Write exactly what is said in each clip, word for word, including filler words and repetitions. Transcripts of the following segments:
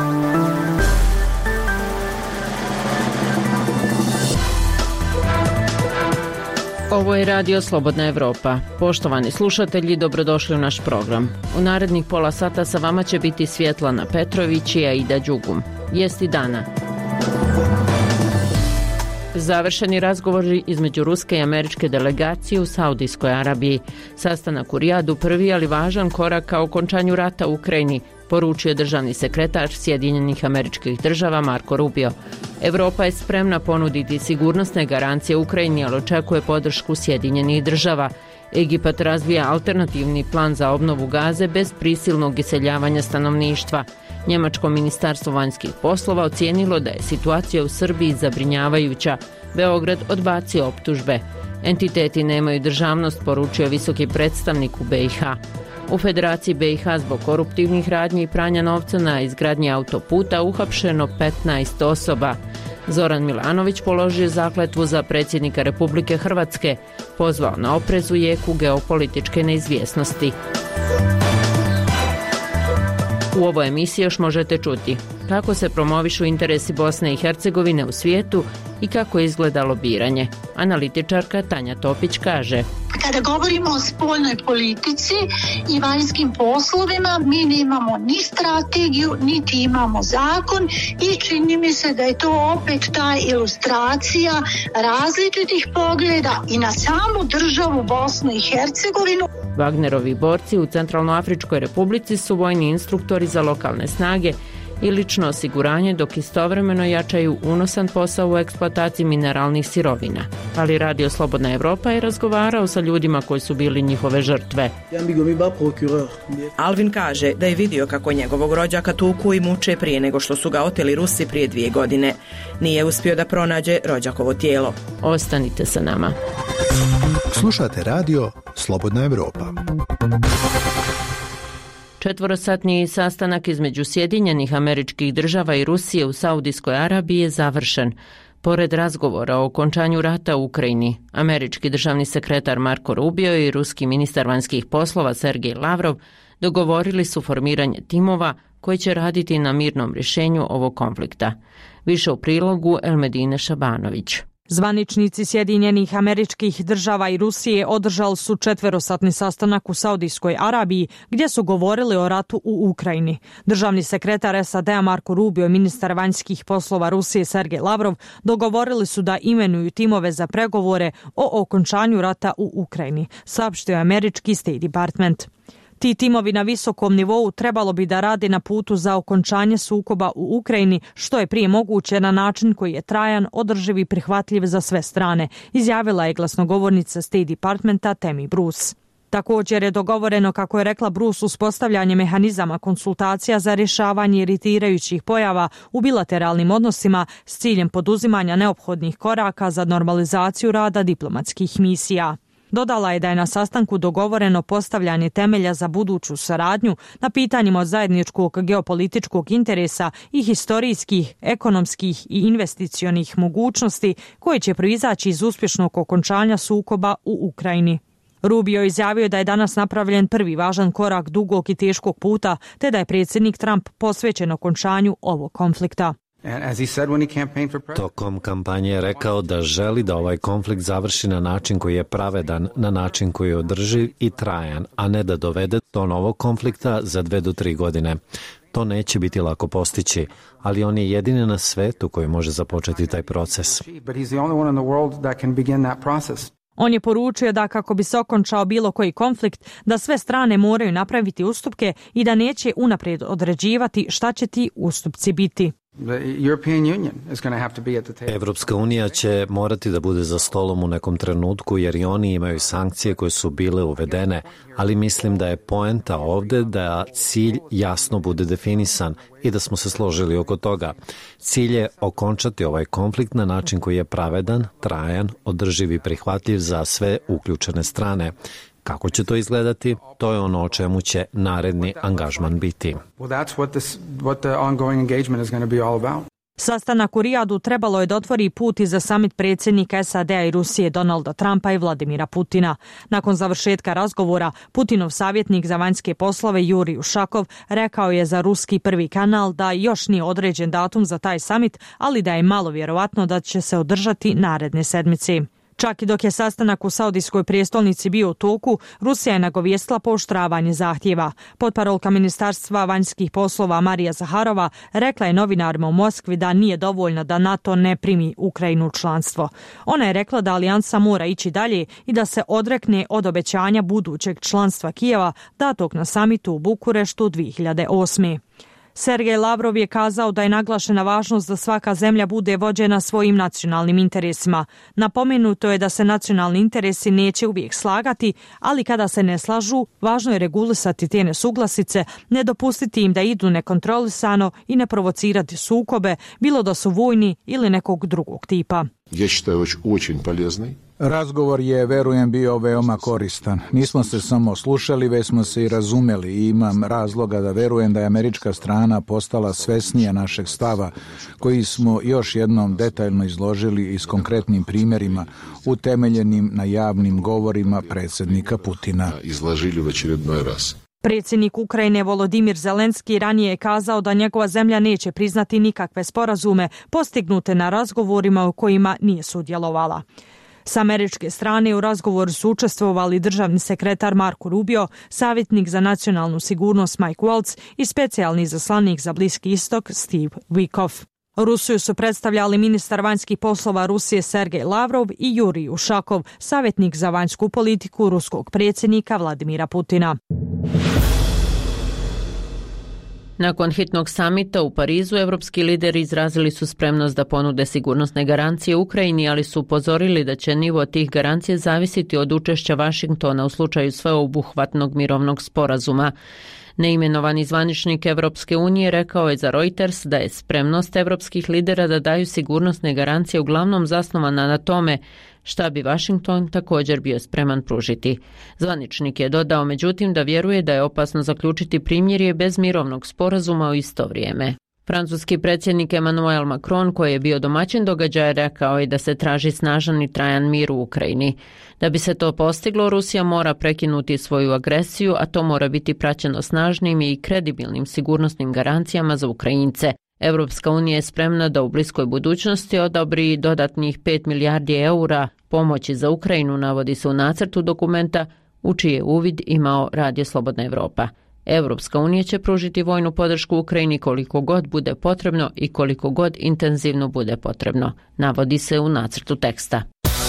Ovo je Radio Slobodna Evropa. Poštovani slušatelji, dobrodošli u naš program. U narednih pola sata sa vama će biti Svjetlana Petrović i Aida Đugum. Vijesti dana. Završeni razgovori između ruske i američke delegacije u Saudijskoj Arabiji. Sastanak u Rijadu prvi, ali važan korak ka okončanju rata u Ukrajini, poručio državni sekretar Sjedinjenih Američkih Država Marco Rubio. Evropa je spremna ponuditi sigurnosne garancije Ukrajini, ali očekuje podršku Sjedinjenih Država. Egipat razvija alternativni plan za obnovu Gaze bez prisilnog iseljavanja stanovništva. Njemačko ministarstvo vanjskih poslova ocijenilo da je situacija u Srbiji zabrinjavajuća. Beograd odbacio optužbe. Entiteti nemaju državnost, poručio visoki predstavnik u B i H. U Federaciji B i H zbog koruptivnih radnji i pranja novca na izgradnji autoputa uhapšeno petnaest osoba. Zoran Milanović položio zakletvu za predsjednika Republike Hrvatske, pozvao na oprez u jeku geopolitičke neizvjesnosti. U ovoj emisiji još možete čuti kako se promovišu interesi Bosne i Hercegovine u svijetu i kako izgleda lobiranje. Analitičarka Tanja Topić kaže: kada govorimo o spoljnoj politici i vanjskim poslovima, mi nemamo ni strategiju, niti imamo zakon i čini mi se da je to opet ta ilustracija različitih pogleda i na samu državu Bosnu i Hercegovinu. Wagnerovi borci u Centralnoafričkoj Republici su vojni instruktori za lokalne snage i lično osiguranje, dok istovremeno jačaju unosan posao u eksploataciji mineralnih sirovina. Ali Radio Slobodna Evropa je razgovarao sa ljudima koji su bili njihove žrtve. Alvin kaže da je vidio kako njegovog rođaka tuku i muče prije nego što su ga oteli Rusi prije dvije godine. Nije uspio da pronađe rođakovo tijelo. Ostanite sa nama. Slušate Radio Slobodna Evropa. Četvorosatni sastanak između Sjedinjenih Američkih Država i Rusije u Saudijskoj Arabiji je završen. Pored razgovora o okončanju rata u Ukrajini, američki državni sekretar Marco Rubio i ruski ministar vanjskih poslova Sergej Lavrov dogovorili su formiranje timova koji će raditi na mirnom rješenju ovog konflikta. Više u prilogu Elmedine Šabanović. Zvaničnici Sjedinjenih Američkih Država i Rusije održali su četverosatni sastanak u Saudijskoj Arabiji gdje su govorili o ratu u Ukrajini. Državni sekretar S A D-a Marco Rubio i ministar vanjskih poslova Rusije Sergej Lavrov dogovorili su da imenuju timove za pregovore o okončanju rata u Ukrajini, saopštio je američki State Department. Ti timovi na visokom nivou trebalo bi da radi na putu za okončanje sukoba u Ukrajini, što je prije moguće na način koji je trajan, održiv i prihvatljiv za sve strane, izjavila je glasnogovornica State Departmenta Tammy Bruce. Također je dogovoreno, kako je rekla Bruce, uspostavljanje mehanizama konsultacija za rješavanje iritirajućih pojava u bilateralnim odnosima s ciljem poduzimanja neophodnih koraka za normalizaciju rada diplomatskih misija. Dodala je da je na sastanku dogovoreno postavljanje temelja za buduću saradnju na pitanjima od zajedničkog geopolitičkog interesa i historijskih, ekonomskih i investicionih mogućnosti koje će proizaći iz uspješnog okončanja sukoba u Ukrajini. Rubio izjavio da je danas napravljen prvi važan korak dugog i teškog puta, te da je predsjednik Trump posvećen okončanju ovog konflikta. Tokom kampanje je rekao da želi da ovaj konflikt završi na način koji je pravedan, na način koji je održiv i trajan, a ne da dovede do novog konflikta za dve do tri godine. To neće biti lako postići, ali on je jedini na svetu koji može započeti taj proces. On je poručio da kako bi se okončao bilo koji konflikt, da sve strane moraju napraviti ustupke i da neće unaprijed određivati šta će ti ustupci biti. Evropska unija će morati da bude za stolom u nekom trenutku, jer i oni imaju sankcije koje su bile uvedene, ali mislim da je poenta ovde da cilj jasno bude definisan i da smo se složili oko toga. Cilj je okončati ovaj konflikt na način koji je pravedan, trajan, održiv i prihvatljiv za sve uključene strane. Kako će to izgledati? To je ono o čemu će naredni angažman biti. Sastanak u Rijadu trebalo je da otvori put i za samit predsjednika S A D-a i Rusije Donalda Trumpa i Vladimira Putina. Nakon završetka razgovora, Putinov savjetnik za vanjske poslove Jurij Ušakov rekao je za ruski prvi kanal da još nije određen datum za taj samit, ali da je malo vjerovatno da će se održati naredne sedmice. Čak i dok je sastanak u saudijskoj prijestolnici bio u toku, Rusija je nagovijestila pooštravanje zahtjeva. Potparolka Ministarstva vanjskih poslova Marija Zaharova rekla je novinarima u Moskvi da nije dovoljno da NATO ne primi Ukrajinu u članstvo. Ona je rekla da alijansa mora ići dalje i da se odrekne od obećanja budućeg članstva Kijeva datog na samitu u Bukureštu dvije hiljade osme. Sergej Lavrov je kazao da je naglašena važnost da svaka zemlja bude vođena svojim nacionalnim interesima. Napomenuto je da se nacionalni interesi neće uvijek slagati, ali kada se ne slažu, važno je regulisati te nesuglasice, ne dopustiti im da idu nekontrolisano i ne provocirati sukobe, bilo da su vojni ili nekog drugog tipa. Ja считаю очень полезный. Razgovor je, verujem, bio veoma koristan. Nismo se samo slušali, već smo se i razumeli i imam razloga da verujem da je američka strana postala svesnija našeg stava, koji smo još jednom detaljno izložili i s konkretnim primjerima, utemeljenim na javnim govorima predsjednika Putina. Izložili u очередной раз. Predsjednik Ukrajine Volodimir Zelenski ranije je kazao da njegova zemlja neće priznati nikakve sporazume postignute na razgovorima u kojima nije sudjelovala. S američke strane u razgovoru su učestvovali državni sekretar Marco Rubio, savjetnik za nacionalnu sigurnost Mike Waltz i specijalni izaslanik za Bliski istok Steve Witkoff. Rusiju su predstavljali ministar vanjskih poslova Rusije Sergej Lavrov i Jurij Ušakov, savjetnik za vanjsku politiku ruskog predsjednika Vladimira Putina. Nakon hitnog samita u Parizu, evropski lideri izrazili su spremnost da ponude sigurnosne garancije Ukrajini, ali su upozorili da će nivo tih garancija zavisiti od učešća Vašingtona u slučaju sveobuhvatnog mirovnog sporazuma. Neimenovani zvaničnik Evropske unije rekao je za Reuters da je spremnost evropskih lidera da daju sigurnosne garancije uglavnom zasnovana na tome šta bi Vašington također bio spreman pružiti. Zvaničnik je dodao međutim da vjeruje da je opasno zaključiti primirje bez mirovnog sporazuma u isto vrijeme. Francuski predsjednik Emmanuel Macron, koji je bio domaćin događaja, rekao je da se traži snažan i trajan mir u Ukrajini. Da bi se to postiglo, Rusija mora prekinuti svoju agresiju, a to mora biti praćeno snažnim i kredibilnim sigurnosnim garancijama za Ukrajince. Europska unija je spremna da u bliskoj budućnosti odobri dodatnih pet milijardi eura pomoći za Ukrajinu, navodi se u nacrtu dokumenta u čiji je uvid imao Radio Slobodna Evropa. Europska unija će pružiti vojnu podršku Ukrajini koliko god bude potrebno i koliko god intenzivno bude potrebno, navodi se u nacrtu teksta.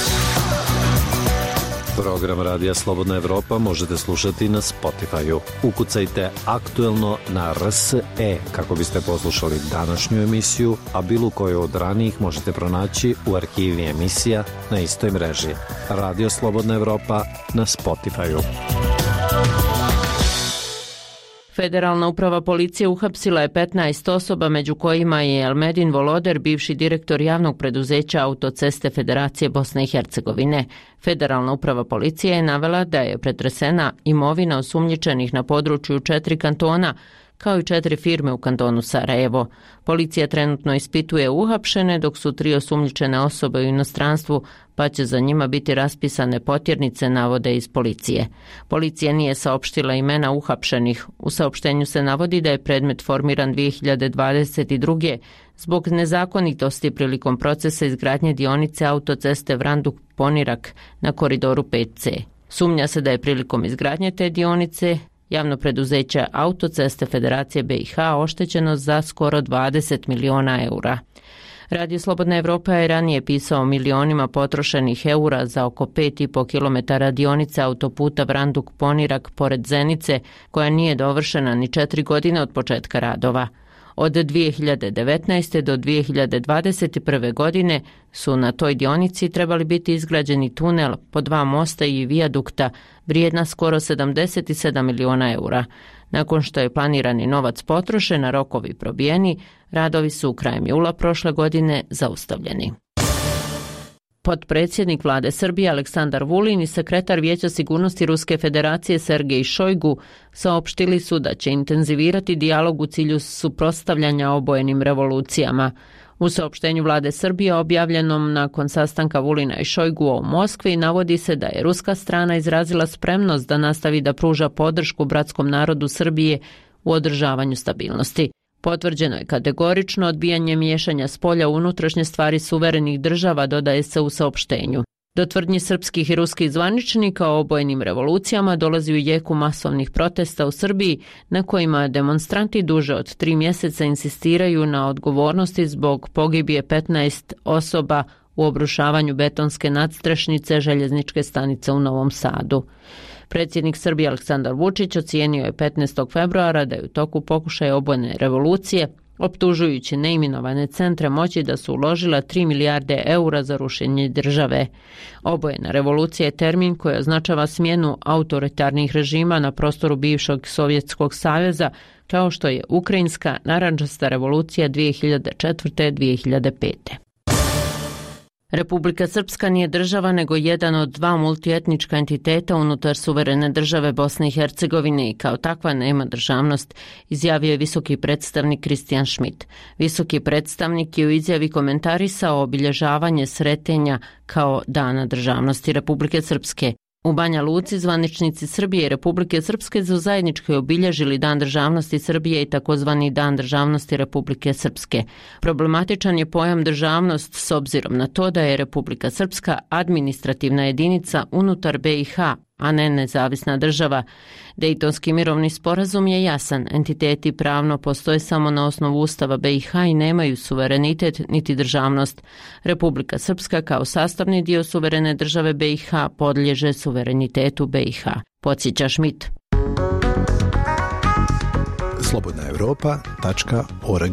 Program Radija Slobodna Evropa možete slušati na Spotify-u. Ukucajte aktuelno na R S E kako biste poslušali današnju emisiju, a bilo koju od ranijih možete pronaći u arhivi emisija na istoj mreži. Radio Slobodna Evropa na Spotify-u. Federalna uprava policije uhapsila je petnaest osoba, među kojima je Elmedin Voloder, bivši direktor javnog preduzeća Autoceste Federacije Bosne i Hercegovine. Federalna uprava policije je navela da je pretresena imovina osumnjičenih na području četiri kantona, kao i četiri firme u kantonu Sarajevo. Policija trenutno ispituje uhapšene, dok su tri osumnjičene osobe u inostranstvu, pa će za njima biti raspisane potjernice, navode iz policije. Policija nije saopštila imena uhapšenih. U saopštenju se navodi da je predmet formiran dvije hiljade dvadeset druge zbog nezakonitosti prilikom procesa izgradnje dionice autoceste Vranduk-Ponirak na koridoru pet C. Sumnja se da je prilikom izgradnje te dionice javno preduzeće Autoceste Federacije B i H oštećeno za skoro dvadeset miliona eura. Radio Slobodna Evropa je ranije pisao o milionima potrošenih eura za oko pet i po kilometara dionice autoputa Vranduk-Ponirak pored Zenice, koja nije dovršena ni četiri godine od početka radova. Od dvije hiljade devetnaeste. do dvije hiljade dvadeset prve. godine su na toj dionici trebali biti izgrađeni tunel po dva mosta i vijadukta vrijedna skoro sedamdeset sedam miliona eura. Nakon što je planirani novac potrošen, a rokovi probijeni, radovi su krajem jula prošle godine zaustavljeni. Potpredsjednik vlade Srbije Aleksandar Vulin i sekretar Vijeća sigurnosti Ruske federacije Sergej Šojgu saopštili su da će intenzivirati dijalog u cilju suprotstavljanja obojenim revolucijama. U saopštenju vlade Srbije objavljenom nakon sastanka Vulina i Šojgua u Moskvi navodi se da je ruska strana izrazila spremnost da nastavi da pruža podršku bratskom narodu Srbije u održavanju stabilnosti. Potvrđeno je kategorično odbijanje miješanja spolja u unutrašnje stvari suverenih država, dodaje se u saopštenju. Do tvrdnji srpskih i ruskih zvaničnika o obojenim revolucijama dolazi u jeku masovnih protesta u Srbiji na kojima demonstranti duže od tri mjeseca insistiraju na odgovornosti zbog pogibije petnaest osoba u obrušavanju betonske nadstrešnice željezničke stanice u Novom Sadu. Predsjednik Srbije Aleksandar Vučić ocijenio je petnaestog februara da je u toku pokušaja obojene revolucije, optužujući neimenovane centre moći da su uložila tri milijarde eura za rušenje države. Obojena revolucija je termin koji označava smjenu autoritarnih režima na prostoru bivšeg Sovjetskog saveza, kao što je Ukrajinska narandžasta revolucija dvije hiljade četvrte do dvije hiljade pete. Republika Srpska nije država nego jedan od dva multietnička entiteta unutar suverene države Bosne i Hercegovine i kao takva nema državnost, izjavio je visoki predstavnik Kristijan Schmidt. Visoki predstavnik je u izjavi komentarisao obilježavanje Sretenja kao Dana državnosti Republike Srpske. U Banja Luci zvaničnici Srbije i Republike Srpske su zajednički obilježili Dan državnosti Srbije i takozvani Dan državnosti Republike Srpske. Problematičan je pojam državnost s obzirom na to da je Republika Srpska administrativna jedinica unutar B i H, a ne nezavisna država. Dejtonski mirovni sporazum je jasan. Entiteti pravno postoje samo na osnovu Ustava B i H i nemaju suverenitet niti državnost. Republika Srpska kao sastavni dio suverene države B i H podliježe suverenitetu B i H. Podsjeća Schmidt. slobodna europa tačka org.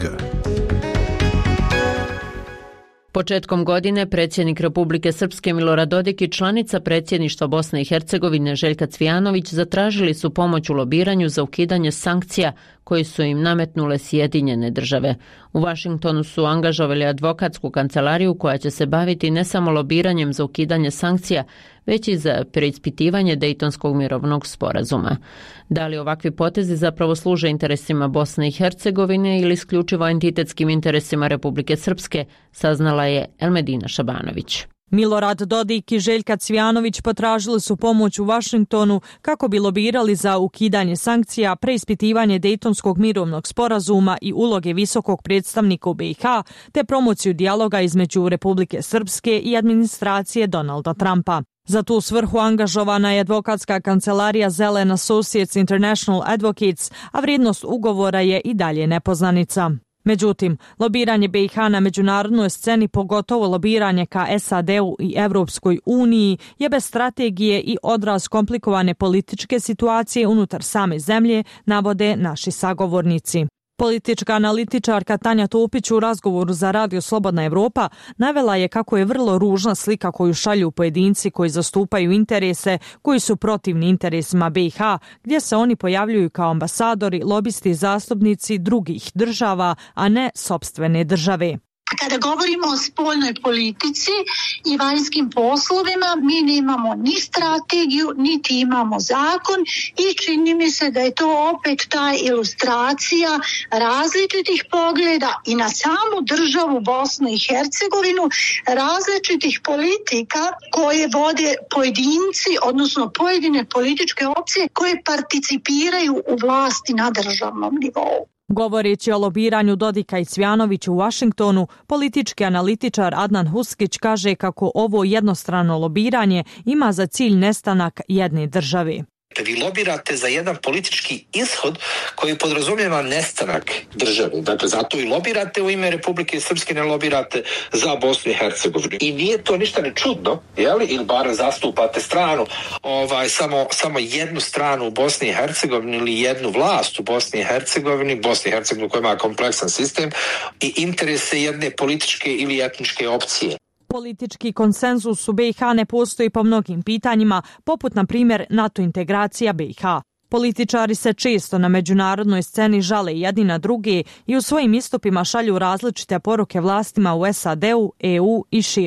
Početkom godine predsjednik Republike Srpske Milorad Dodik i članica predsjedništva Bosne i Hercegovine Željka Cvijanović zatražili su pomoć u lobiranju za ukidanje sankcija koji su im nametnule Sjedinjene države. U Vašingtonu su angažovali advokatsku kancelariju koja će se baviti ne samo lobiranjem za ukidanje sankcija, već i za preispitivanje Dejtonskog mirovnog sporazuma. Da li ovakvi potezi zapravo služe interesima Bosne i Hercegovine ili isključivo entitetskim interesima Republike Srpske, saznala je Elmedina Šabanović. Milorad Dodik i Željka Cvijanović potražili su pomoć u Vašingtonu kako bi lobirali za ukidanje sankcija, preispitivanje Dejtonskog mirovnog sporazuma i uloge visokog predstavnika u B i H, te promociju dijaloga između Republike Srpske i administracije Donalda Trumpa. Za tu svrhu angažovana je advokatska kancelarija Zelen Associates International Advocates, a vrijednost ugovora je i dalje nepoznanica. Međutim, lobiranje B i H na međunarodnoj sceni, pogotovo lobiranje ka S A D-u i Evropskoj uniji, je bez strategije i odraz komplikovane političke situacije unutar same zemlje, navode naši sagovornici. Politička analitičarka Tanja Topić u razgovoru za Radio Slobodna Evropa navela je kako je vrlo ružna slika koju šalju pojedinci koji zastupaju interese koji su protivni interesima B i H, gdje se oni pojavljuju kao ambasadori, lobisti i zastupnici drugih država, a ne sopstvene države. Kada govorimo o spoljnoj politici i vanjskim poslovima, mi nemamo ni strategiju, niti imamo zakon i čini mi se da je to opet ta ilustracija različitih pogleda i na samu državu Bosnu i Hercegovinu, različitih politika koje vode pojedinci, odnosno pojedine političke opcije koje participiraju u vlasti na državnom nivou. Govoreći o lobiranju Dodika i Cvijanovića u Vašingtonu, politički analitičar Adnan Huskić kaže kako ovo jednostrano lobiranje ima za cilj nestanak jedne države. Vi lobirate za jedan politički ishod koji podrazumijeva nestanak države. Dakle, zato i lobirate u ime Republike Srpske, ne lobirate za Bosnu i Hercegovinu. I nije to ništa ne čudno, jeli? Ili bar zastupate stranu, ovaj, samo, samo jednu stranu u Bosni i Hercegovini ili jednu vlast u Bosni i Hercegovini, Bosni i Hercegovini koja ima kompleksan sistem i interese jedne političke ili etničke opcije. Politički konsenzus u B i H ne postoji po mnogim pitanjima, poput na primjer NATO integracija B i H. Političari se često na međunarodnoj sceni žale jedni na druge i u svojim istupima šalju različite poruke vlastima u S A D-u, E U i šire.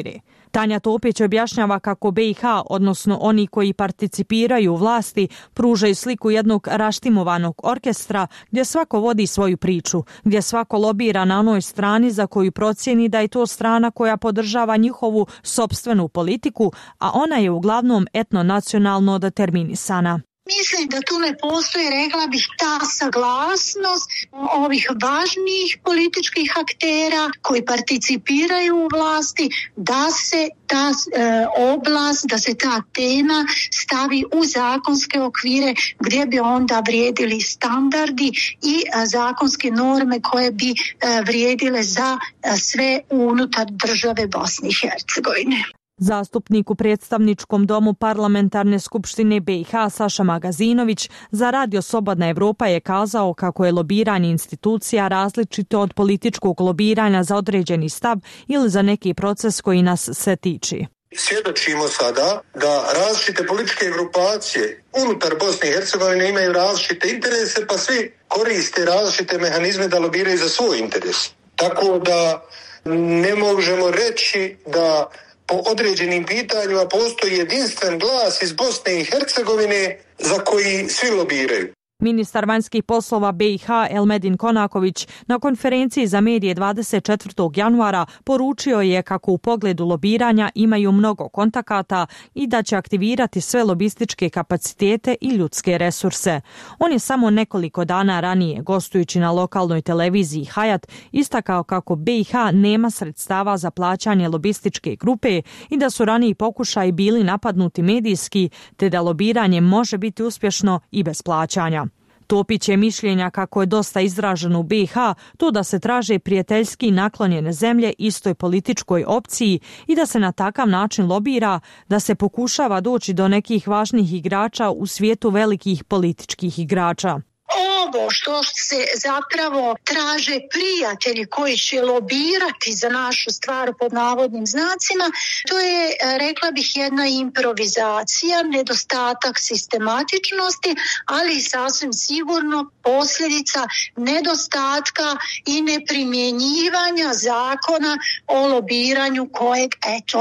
Tanja Topić objašnjava kako B i H, odnosno oni koji participiraju u vlasti, pružaju sliku jednog raštimovanog orkestra gdje svako vodi svoju priču, gdje svako lobira na onoj strani za koju procijeni da je to strana koja podržava njihovu sopstvenu politiku, a ona je uglavnom etnonacionalno determinisana. Mislim da tu ne postoji, rekla bih, ta saglasnost ovih važnijih političkih aktera koji participiraju u vlasti da se ta e, oblast, da se ta tema stavi u zakonske okvire gdje bi onda vrijedili standardi i a, zakonske norme koje bi a, vrijedile za a, sve unutar države Bosne i Hercegovine. Zastupnik u predstavničkom domu parlamentarne skupštine B i H Saša Magazinović za Radio Slobodna Evropa je kazao kako je lobiranje institucija različito od političkog lobiranja za određeni stav ili za neki proces koji nas se tiči. Svjedočimo sada da različite političke grupacije unutar Bosne i Hercegovine imaju različite interese, pa svi koriste različite mehanizme da lobiraju za svoj interes. Tako da ne možemo reći da po određenim pitanjima postoji jedinstven glas iz Bosne i Hercegovine za koji svi lobiraju. Ministar vanjskih poslova B i H Elmedin Konaković na konferenciji za medije dvadeset četvrtog januara poručio je kako u pogledu lobiranja imaju mnogo kontakata i da će aktivirati sve lobističke kapacitete i ljudske resurse. On je samo nekoliko dana ranije, gostujući na lokalnoj televiziji Hayat, istakao kako B i H nema sredstava za plaćanje lobističke grupe i da su raniji pokušaji bili napadnuti medijski, te da lobiranje može biti uspješno i bez plaćanja. Topić je mišljenja kako je dosta izraženo u B i H to da se traže prijateljski naklonjene zemlje istoj političkoj opciji i da se na takav način lobira, da se pokušava doći do nekih važnih igrača u svijetu velikih političkih igrača. Ovo što se zapravo traže prijatelji koji će lobirati za našu stvar pod navodnim znacima, to je, rekla bih, jedna improvizacija, nedostatak sistematičnosti, ali sasvim sigurno posljedica nedostatka i neprimjenjivanja zakona o lobiranju kojeg, eto,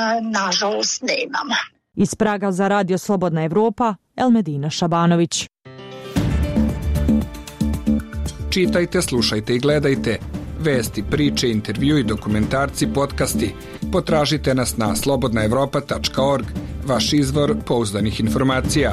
nažalost nemamo. Iz Praga za Radio Slobodna Evropa, Elmedina Šabanović. Čitajte, slušajte i gledajte vesti, priče, intervju i dokumentarci, podcasti. Potražite nas na slobodna evropa tačka org, vaš izvor pouzdanih informacija.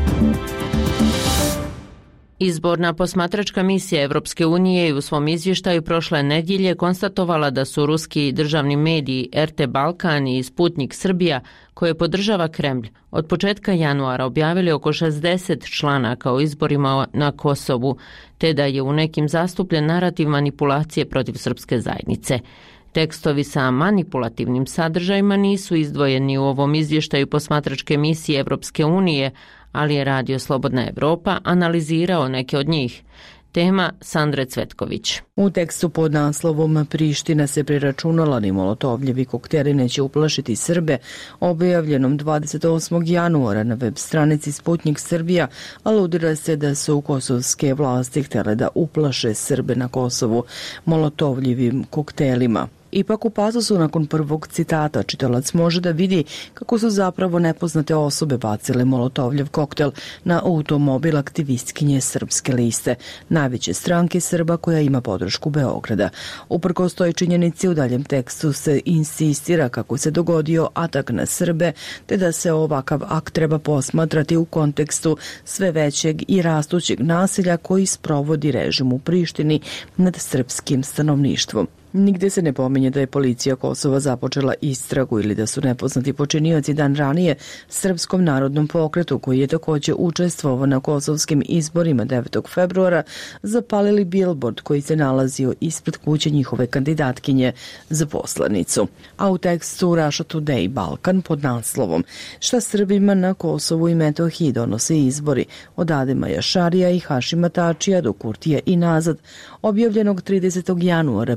Izborna posmatračka misija Evropske unije je u svom izvještaju prošle nedjelje konstatovala da su ruski državni mediji R T Balkan i Sputnik Srbija, koje podržava Kremlj, od početka januara objavili oko šezdeset članaka o izborima na Kosovu, te da je u nekim zastupljen narativ manipulacije protiv srpske zajednice. Tekstovi sa manipulativnim sadržajima nisu izdvojeni u ovom izvještaju posmatračke misije Evropske unije, ali je Radio Slobodna Evropa analizirao neke od njih. Tema Sandre Cvetković. U tekstu pod naslovom Priština se preračunala ni molotovljevi kokteli neće uplašiti Srbe, objavljenom dvadeset osmog januara na web stranici Sputnik Srbija, aludira se da su kosovske vlasti htjele da uplaše Srbe na Kosovu molotovljevim koktelima. Ipak u pasusu nakon prvog citata čitalac može da vidi kako su zapravo nepoznate osobe bacile molotovljev koktel na automobil aktivistkinje Srpske liste, najveće stranke Srba koja ima podršku Beograda. Uprkos toj činjenici u daljem tekstu se insistira kako se dogodio atak na Srbe, te da se ovakav akt treba posmatrati u kontekstu sve većeg i rastućeg nasilja koji sprovodi režim u Prištini nad srpskim stanovništvom. Nigde se ne pominje da je policija Kosova započela istragu ili da su nepoznati počinioci dan ranije Srpskom narodnom pokretu, koji je također učestvovao na kosovskim izborima devetog februara, zapalili billboard koji se nalazio ispred kuće njihove kandidatkinje za poslanicu. A u tekstu Russia Today Balkan pod naslovom Šta Srbima na Kosovu i Metohiji donose izbori, od Adema Jašarija i Hašima Tačija do Kurtija i nazad, objavljenog tridesetog januara, piše kako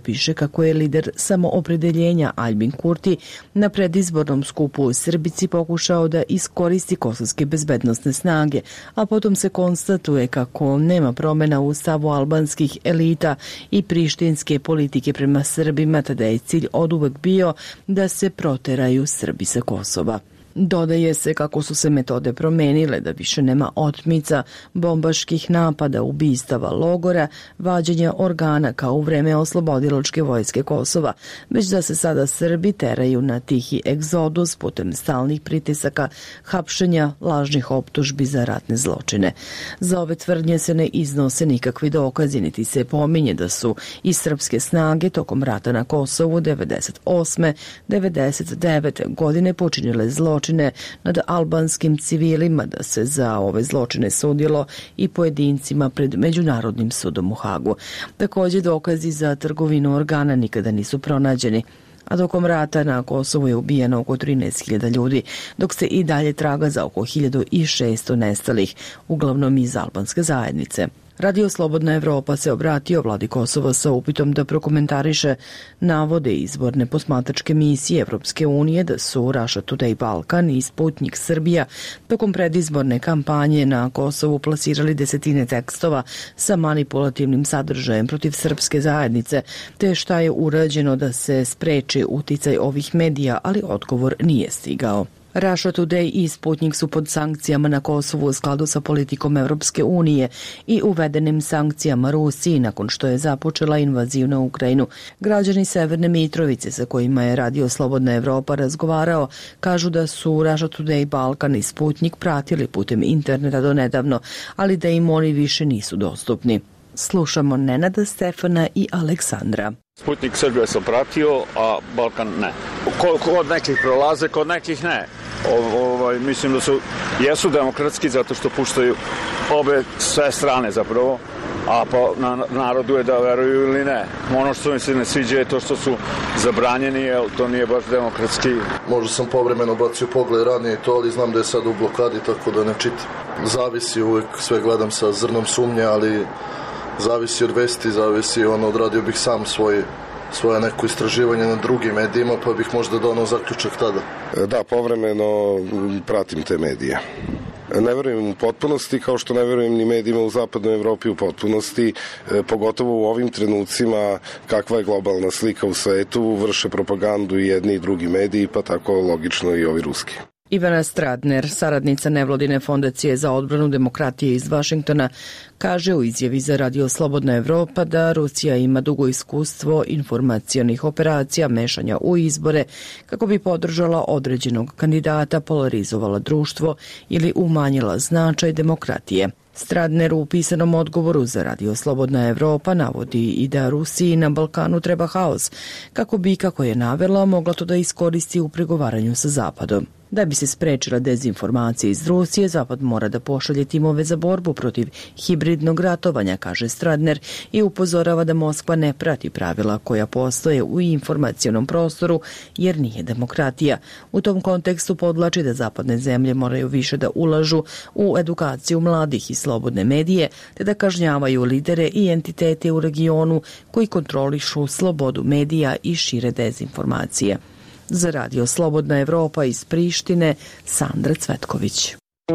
kako je lider samoopredeljenja Aljbin Kurti na predizbornom skupu u Srbici pokušao da iskoristi kosovske bezbednosne snage, a potom se konstatuje kako nema promjena u stavu albanskih elita i prištinske politike prema Srbima, tada je cilj oduvek bio da se proteraju Srbi sa Kosova. Dodaje se kako su se metode promenile, da više nema otmica, bombaških napada, ubistava, logora, vađenja organa kao u vreme oslobodilačke vojske Kosova, već da se sada Srbi teraju na tihi egzodus putem stalnih pritisaka, hapšenja, lažnih optužbi za ratne zločine. Za ove tvrdnje se ne iznose nikakvi dokazi, niti se pominje da su i srpske snage tokom rata na Kosovu devedeset osme devedeset devete godine počinile zločine nad albanskim civilima, da se za ove zločine sudilo i pojedincima pred Međunarodnim sudom u Hagu. Također dokazi za trgovinu organa nikada nisu pronađeni, a tokom rata na Kosovu je ubijeno oko trinaest hiljada ljudi, dok se i dalje traga za oko hiljadu šesto nestalih, uglavnom iz albanske zajednice. Radio Slobodna Evropa se obratio vladi Kosova sa upitom da prokomentariše navode izborne posmatračke misije Evropske unije da su Russia Today Balkan i Sputnik Srbija tokom predizborne kampanje na Kosovu plasirali desetine tekstova sa manipulativnim sadržajem protiv srpske zajednice, te šta je urađeno da se spreči uticaj ovih medija, ali odgovor nije stigao. Russia Today i Sputnik su pod sankcijama na Kosovu u skladu sa politikom Evropske unije i uvedenim sankcijama Rusiji nakon što je započela invaziju na Ukrajinu. Građani Severne Mitrovice sa kojima je Radio Slobodna Evropa razgovarao kažu da su Russia Today Balkan i Sputnik pratili putem interneta do nedavno, ali da im oni više nisu dostupni. Slušamo Nenada, Stefana i Aleksandra. Sputnik Srbija sam pratio, a Balkan ne. Kod nekih prolaze, kod nekih ne. O, ovaj, mislim da su, jesu demokratski zato što puštaju obe sve strane zapravo, a pa na narodu je da veruju ili ne. Ono što mi se ne sviđa je to što su zabranjeni, jer to nije baš demokratski. Možda sam povremeno bacio pogled ranije i to, ali znam da je sad u blokadi, tako da ne čitam. Zavisi, uvek sve gledam sa zrnom sumnje, ali zavisi od vesti, zavisi, ono, odradio bih sam svoj, svoje neko istraživanje na drugim medijima, pa bih možda donao zaključak tada. Da, povremeno pratim te medije. Ne verujem u potpunosti, kao što ne verujem ni medijima u zapadnoj Evropi u potpunosti, pogotovo u ovim trenucima kakva je globalna slika u svetu, vrše propagandu i jedni i drugi mediji, pa tako logično i ovi ruski. Ivana Stradner, saradnica nevladine fondacije za odbranu demokratije iz Vašingtona, kaže u izjavi za Radio Slobodna Evropa da Rusija ima dugo iskustvo informacionih operacija, mešanja u izbore, kako bi podržala određenog kandidata, polarizovala društvo ili umanjila značaj demokratije. Stradner u pisanom odgovoru za Radio Slobodna Evropa navodi i da Rusiji na Balkanu treba haos, kako bi, kako je navela, mogla to da iskoristi u pregovaranju sa Zapadom. Da bi se sprečila dezinformacija iz Rusije, Zapad mora da pošalje timove za borbu protiv hibridnog ratovanja, kaže Stradner, i upozorava da Moskva ne prati pravila koja postoje u informacionom prostoru jer nije demokratija. U tom kontekstu podlači da zapadne zemlje moraju više da ulažu u edukaciju mladih i slobodne medije, te da kažnjavaju lidere i entitete u regionu koji kontrolišu slobodu medija i šire dezinformacije. Za Radio Slobodna Evropa iz Prištine, Sandra Cvetković.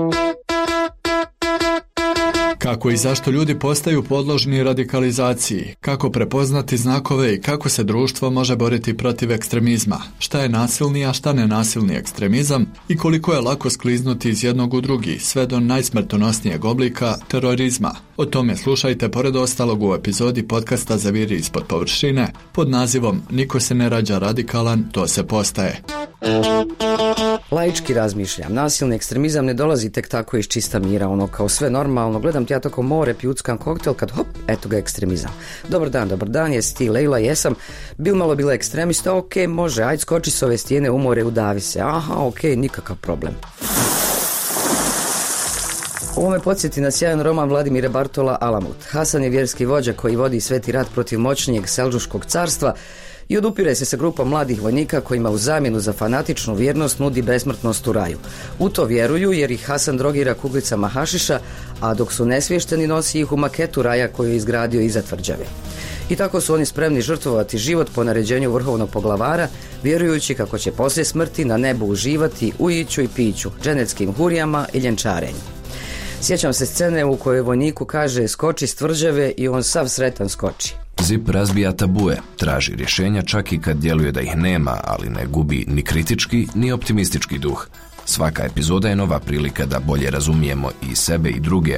Kako i zašto ljudi postaju podložni radikalizaciji, kako prepoznati znakove i kako se društvo može boriti protiv ekstremizma, šta je nasilni, a šta nenasilni ekstremizam i koliko je lako skliznuti iz jednog u drugi, sve do najsmrtonosnijeg oblika terorizma. O tome slušajte pored ostalog u epizodi podcasta Zaviri ispod površine pod nazivom Niko se ne rađa radikalan, to se postaje. Laički razmišljam, nasilni ekstremizam ne dolazi tek tako iz čista mira, ono kao sve normalno, gledam ti ja toko more, pjuckam koktel, kad hop, eto ga ekstremizam. Dobar dan, dobar dan, jesi ti Lejla, jesam, bil malo bila ekstremista, ok, može, ajde skoči s ove stijene u more, udavi se, aha, ok, nikakav problem. Ovo me podsjeti na sjajan roman Vladimira Bartola Alamut. Hasan je vjerski vođa koji vodi sveti rat protiv moćnijeg Selđuškog carstva i odupire se sa grupom mladih vojnika kojima u zamjenu za fanatičnu vjernost nudi besmrtnost u raju. U to vjeruju jer ih Hasan drogira kuglicama hašiša, a dok su nesvješteni nosi ih u maketu raja koju je izgradio iza tvrđave. I tako su oni spremni žrtvovati život po naređenju vrhovnog poglavara, vjerujući kako će poslije smrti na nebu uživati u iću i piću, dženeckim hurijama i ljenčarenju. Sjećam se scene u kojoj vojniku kaže skoči s tvrđave i on sav sretan skoči. Zip razbija tabue, traži rješenja čak i kad djeluje da ih nema, ali ne gubi ni kritički ni optimistički duh. Svaka epizoda je nova prilika da bolje razumijemo i sebe i druge.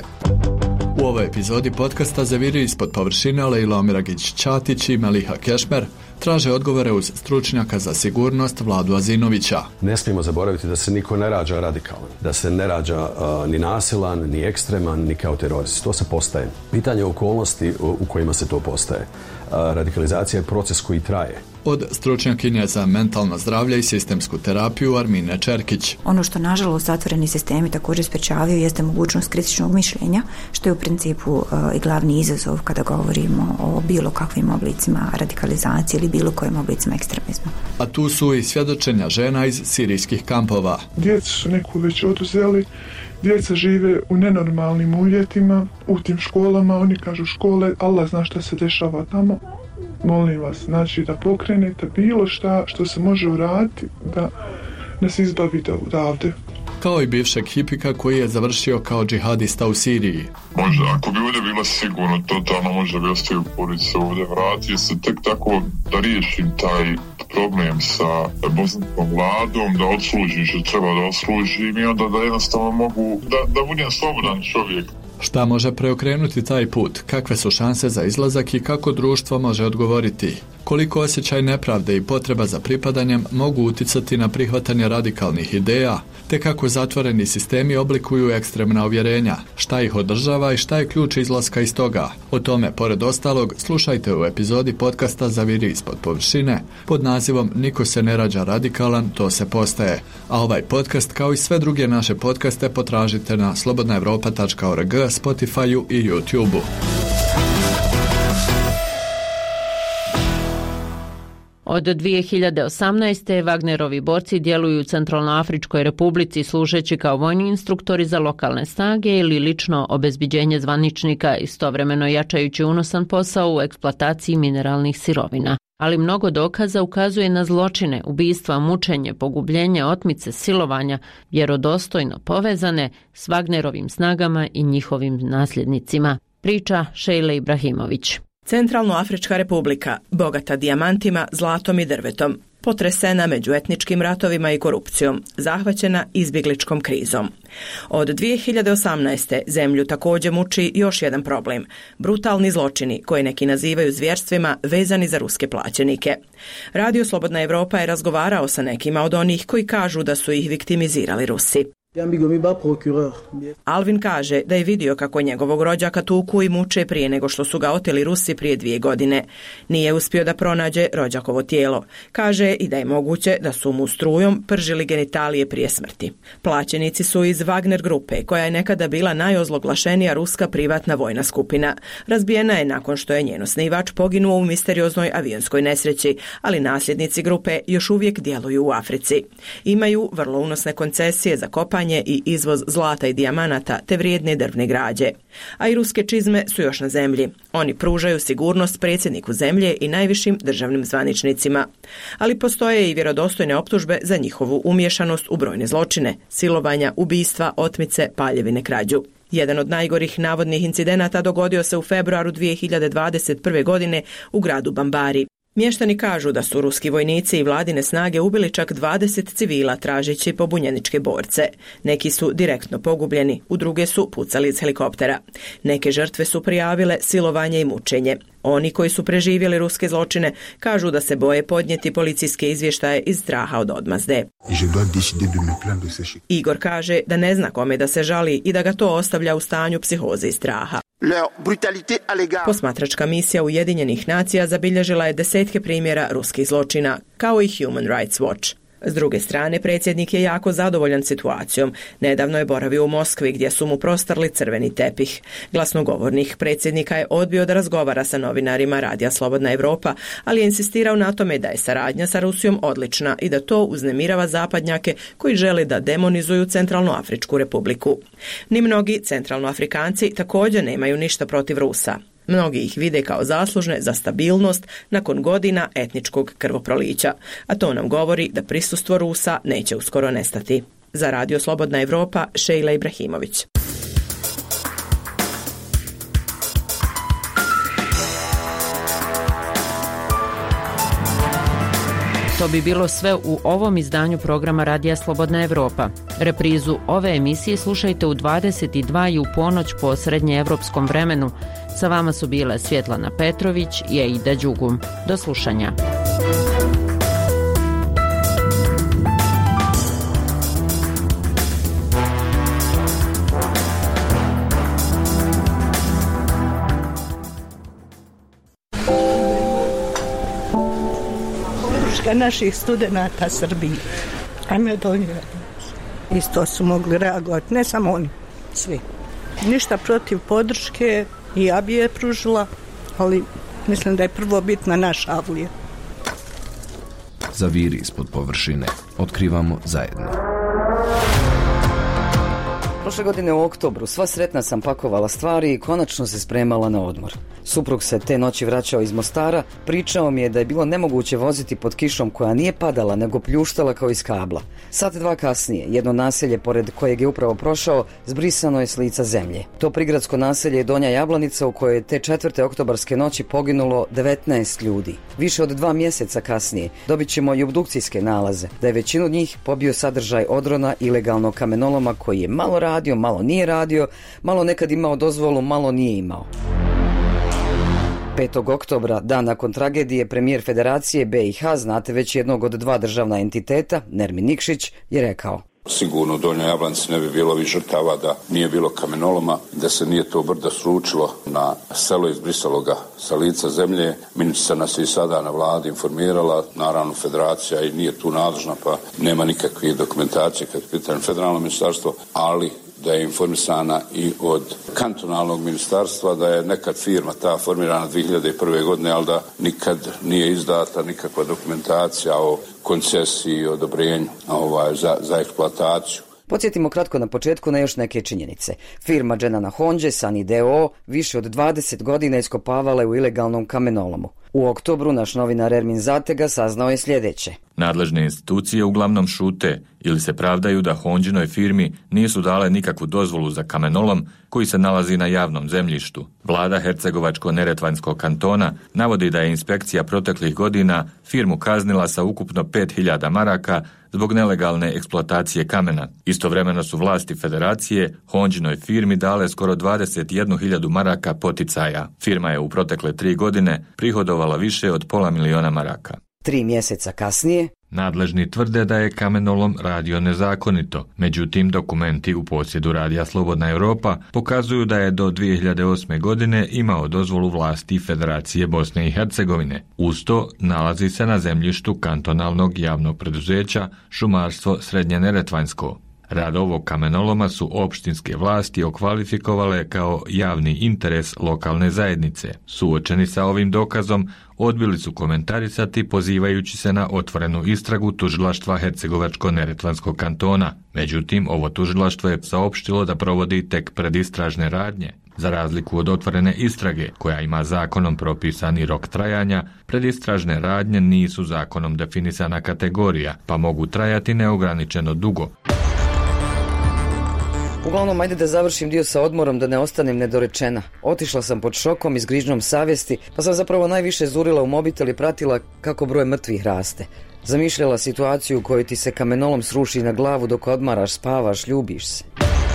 U ovoj epizodi podcasta Zaviri ispod površine Lejla Omiragić-Ćatić i Meliha Kešmer traže odgovore uz stručnjaka za sigurnost Vladu Azinovića. Ne smijemo zaboraviti da se niko ne rađa radikalan, da se ne rađa uh, ni nasilan, ni ekstreman, ni kao terorist. To se postaje. Pitanje okolnosti u, u kojima se to postaje. Uh, radikalizacija je proces koji traje. Od stručnjakinje za mentalno zdravlje i sistemsku terapiju Armine Čerkić. Ono što nažalost zatvoreni sistemi također sprečavaju jeste mogućnost kritičnog mišljenja, što je u principu uh, i glavni izazov kada govorimo o bilo kakvim oblicima radikalizacije ili bilo kojim oblicima ekstremizma. A tu su i svjedočenja žena iz sirijskih kampova. Djecu su neku već oduzeli, djeca žive u nenormalnim uvjetima, u tim školama, oni kažu škole, Allah zna šta se dešava tamo. Molim vas, znači da pokrenete bilo šta što se može uraditi da nas izbavite odavde. Kao i bivšeg hipika koji je završio kao džihadista u Siriji. Možda, ako bi ovdje bilo sigurno, totalno možda bi ostavio porodicu ovdje, vratio se tek tako da riješim taj problem sa bosanskom vladom, da odslužim što treba da odslužim i onda da jednostavno mogu, da, da budem slobodan čovjek. Šta može preokrenuti taj put? Kakve su šanse za izlazak i kako društvo može odgovoriti? Koliko osjećaj nepravde i potreba za pripadanjem mogu uticati na prihvatanje radikalnih ideja, te kako zatvoreni sistemi oblikuju ekstremna uvjerenja, šta ih održava i šta je ključ izlaska iz toga. O tome, pored ostalog, slušajte u epizodi podcasta Zaviri ispod površine pod nazivom Niko se ne rađa radikalan, to se postaje. A ovaj podcast, kao i sve druge naše podcaste, potražite na slobodna europa tačka org, Spotify-u i YouTube-u. Od dvije hiljade osamnaeste. Wagnerovi borci djeluju u Centralnoafričkoj republici služeći kao vojni instruktori za lokalne snage ili lično obezbiđenje zvaničnika, istovremeno jačajući unosan posao u eksploataciji mineralnih sirovina. Ali mnogo dokaza ukazuje na zločine, ubistva, mučenje, pogubljenje, otmice, silovanja, vjerodostojno povezane s Wagnerovim snagama i njihovim nasljednicima. Priča Šejla Ibrahimović. Centralnoafrička republika, bogata dijamantima, zlatom i drvetom, potresena međuetničkim ratovima i korupcijom, zahvaćena izbjegličkom krizom. Od dvije hiljade osamnaeste. zemlju također muči još jedan problem, brutalni zločini koje neki nazivaju zvjerstvima vezani za ruske plaćenike. Radio Slobodna Europa je razgovarao sa nekima od onih koji kažu da su ih viktimizirali Rusi. Alvin kaže da je vidio kako njegovog rođaka tuku i muče prije nego što su ga oteli Rusi prije dvije godine. Nije uspio da pronađe rođakovo tijelo. Kaže i da je moguće da su mu strujom pržili genitalije prije smrti. Plaćenici su iz Wagner grupe, koja je nekada bila najozloglašenija ruska privatna vojna skupina. Razbijena je nakon što je njen osnivač poginuo u misterioznoj avionskoj nesreći, ali nasljednici grupe još uvijek djeluju u Africi. Imaju vrlo unosne koncesije za kopanje i izvoz zlata i dijamanata te vrijedne drvne građe. A i ruske čizme su još na zemlji. Oni pružaju sigurnost predsjedniku zemlje i najvišim državnim zvaničnicima. Ali postoje i vjerodostojne optužbe za njihovu umješanost u brojne zločine, silovanja, ubistva, otmice, paljevine, krađu. Jedan od najgorih navodnih incidenata dogodio se u februaru dvije hiljade dvadeset prve. godine u gradu Bambari. Mještani kažu da su ruski vojnici i vladine snage ubili čak dvadeset civila tražeći pobunjeničke borce. Neki su direktno pogubljeni, u druge su pucali iz helikoptera. Neke žrtve su prijavile silovanje i mučenje. Oni koji su preživjeli ruske zločine kažu da se boje podnijeti policijske izvještaje iz straha od odmazde. Igor kaže da ne zna kome da se žali i da ga to ostavlja u stanju psihoze i straha. Posmatračka misija Ujedinjenih nacija zabilježila je desetke primjera ruskih zločina, kao i Human Rights Watch. S druge strane, predsjednik je jako zadovoljan situacijom. Nedavno je boravio u Moskvi gdje su mu prostarli crveni tepih. Glasnogovornik predsjednika je odbio da razgovara sa novinarima Radija Slobodna Europa, ali je insistirao na tome da je saradnja sa Rusijom odlična i da to uznemirava zapadnjake koji žele da demonizuju Centralnoafričku republiku. Ni mnogi Centralnoafrikanci također nemaju ništa protiv Rusa. Mnogi ih vide kao zaslužne za stabilnost nakon godina etničkog krvoprolića, a to nam govori da prisustvo Rusa neće uskoro nestati. Za Radio Slobodna Evropa, Šejla Ibrahimović. To bi bilo sve u ovom izdanju programa Radija Slobodna Evropa. Reprizu ove emisije slušajte u dvadeset dva i u ponoć po srednjeevropskom vremenu. Sa vama su bile Svjetlana Petrović i Aida Đugum. Do slušanja. Naših studenata Srbiji. Ajme donijeli. Isto su mogli reagovati, ne samo oni, svi. Ništa protiv podrške i ja bi je pružila, ali mislim da je prvo bitna naša Avlija. Za viri ispod površine otkrivamo zajedno. Prošle godine u oktobru sva sretna sam pakovala stvari i konačno se spremala na odmor. Suprug se te noći vraćao iz Mostara, pričao mi je da je bilo nemoguće voziti pod kišom koja nije padala nego pljuštala kao iz kabla. Sat dva kasnije, jedno naselje pored kojeg je upravo prošao, zbrisano je s lica zemlje. To prigradsko naselje je Donja Jablanica u kojoj je te četvrte oktobarske noći poginulo devetnaest ljudi. Više od dva mjeseca kasnije dobit ćemo i obdukcijske nalaze, da je većinu njih pobio sadržaj odrona ilegalnog kamenoloma koji je malo radio, malo nije radio, malo nekad imao dozvolu, malo nije imao. petog oktobra, dan nakon tragedije, premijer Federacije B i H, znate već jednog od dva državna entiteta, Nermin Nikšić, je rekao: Sigurno u Donjoj Jablanci ne bi bilo ovih žrtava da nije bilo kamenoloma, da se nije to brdo sručilo na selo, izbrisalo ga sa lica zemlje. Ministrica nas je i sada na vladi informirala, naravno Federacija i nije tu nadležna, pa nema nikakve dokumentacije kad pitanje federalno ministarstvo, ali da je informisana i od kantonalnog ministarstva, da je nekad firma ta formirana dvije hiljade prve. godine, ali da nikad nije izdata nikakva dokumentacija o koncesiji i odobrenju ovaj, za, za eksploataciju. Podsjetimo kratko na početku na još neke činjenice. Firma Dženana Honđe, Sani D O O, više od dvadeset godina iskopavala je u ilegalnom kamenolomu. U oktobru naš novinar Ermin Zatega saznao je sljedeće. Nadležne institucije uglavnom šute ili se pravdaju da Honđinoj firmi nisu dale nikakvu dozvolu za kamenolom koji se nalazi na javnom zemljištu. Vlada Hercegovačko-neretvanskog kantona navodi da je inspekcija proteklih godina firmu kaznila sa ukupno pet hiljada maraka zbog nelegalne eksploatacije kamena. Istovremeno su vlasti Federacije Honđinoj firmi dale skoro dvadeset jednu hiljadu maraka poticaja. Firma je u protekle tri godine prihodovala više od pola miliona maraka. Tri mjeseca kasnije nadležni tvrde da je kamenolom radio nezakonito. Međutim, dokumenti u posjedu Radija Slobodna Evropa pokazuju da je do dvije hiljade osme. godine imao dozvolu vlasti Federacije Bosne i Hercegovine. Uz to nalazi se na zemljištu kantonalnog javnog preduzeća Šumarstvo Srednje Neretvanjsko. Rad ovog kamenoloma su opštinske vlasti okvalifikovale kao javni interes lokalne zajednice. Suočeni sa ovim dokazom, odbili su komentarisati pozivajući se na otvorenu istragu tužilaštva Hercegovačko-neretvanskog kantona. Međutim, ovo tužilaštvo je saopštilo da provodi tek predistražne radnje. Za razliku od otvorene istrage, koja ima zakonom propisani rok trajanja, predistražne radnje nisu zakonom definisana kategorija, pa mogu trajati neograničeno dugo. Uglavnom, ajde da završim dio sa odmorom da ne ostanem nedorečena. Otišla sam pod šokom i s grižnjom savjesti, pa sam zapravo najviše zurila u mobitel i pratila kako broj mrtvih raste. Zamišljala situaciju u kojoj ti se kamenolom sruši na glavu dok odmaraš, spavaš, ljubiš se.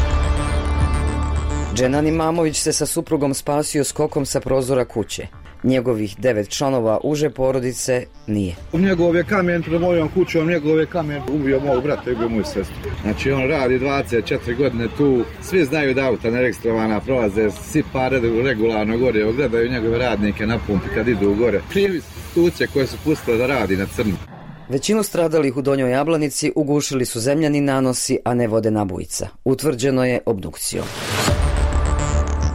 Dženan Imamović se sa suprugom spasio skokom sa prozora kuće. Njegovih devet članova uže porodice nije. Njegov je kamen pred mojom kućom, njegov je kamen ubio mog brata i ubio moju sestru. Znači on radi dvadeset četiri godine tu, svi znaju da auta neregistrovana prolaze, svi pare regularno gore, gledaju njegove radnike na pumpi kad idu gore. Krivi institucije koje su pustile da radi na crno. Većinu stradalih u Donjoj Jablanici ugušili su zemljani nanosi, a ne vodena bujica. Utvrđeno je obdukcijom.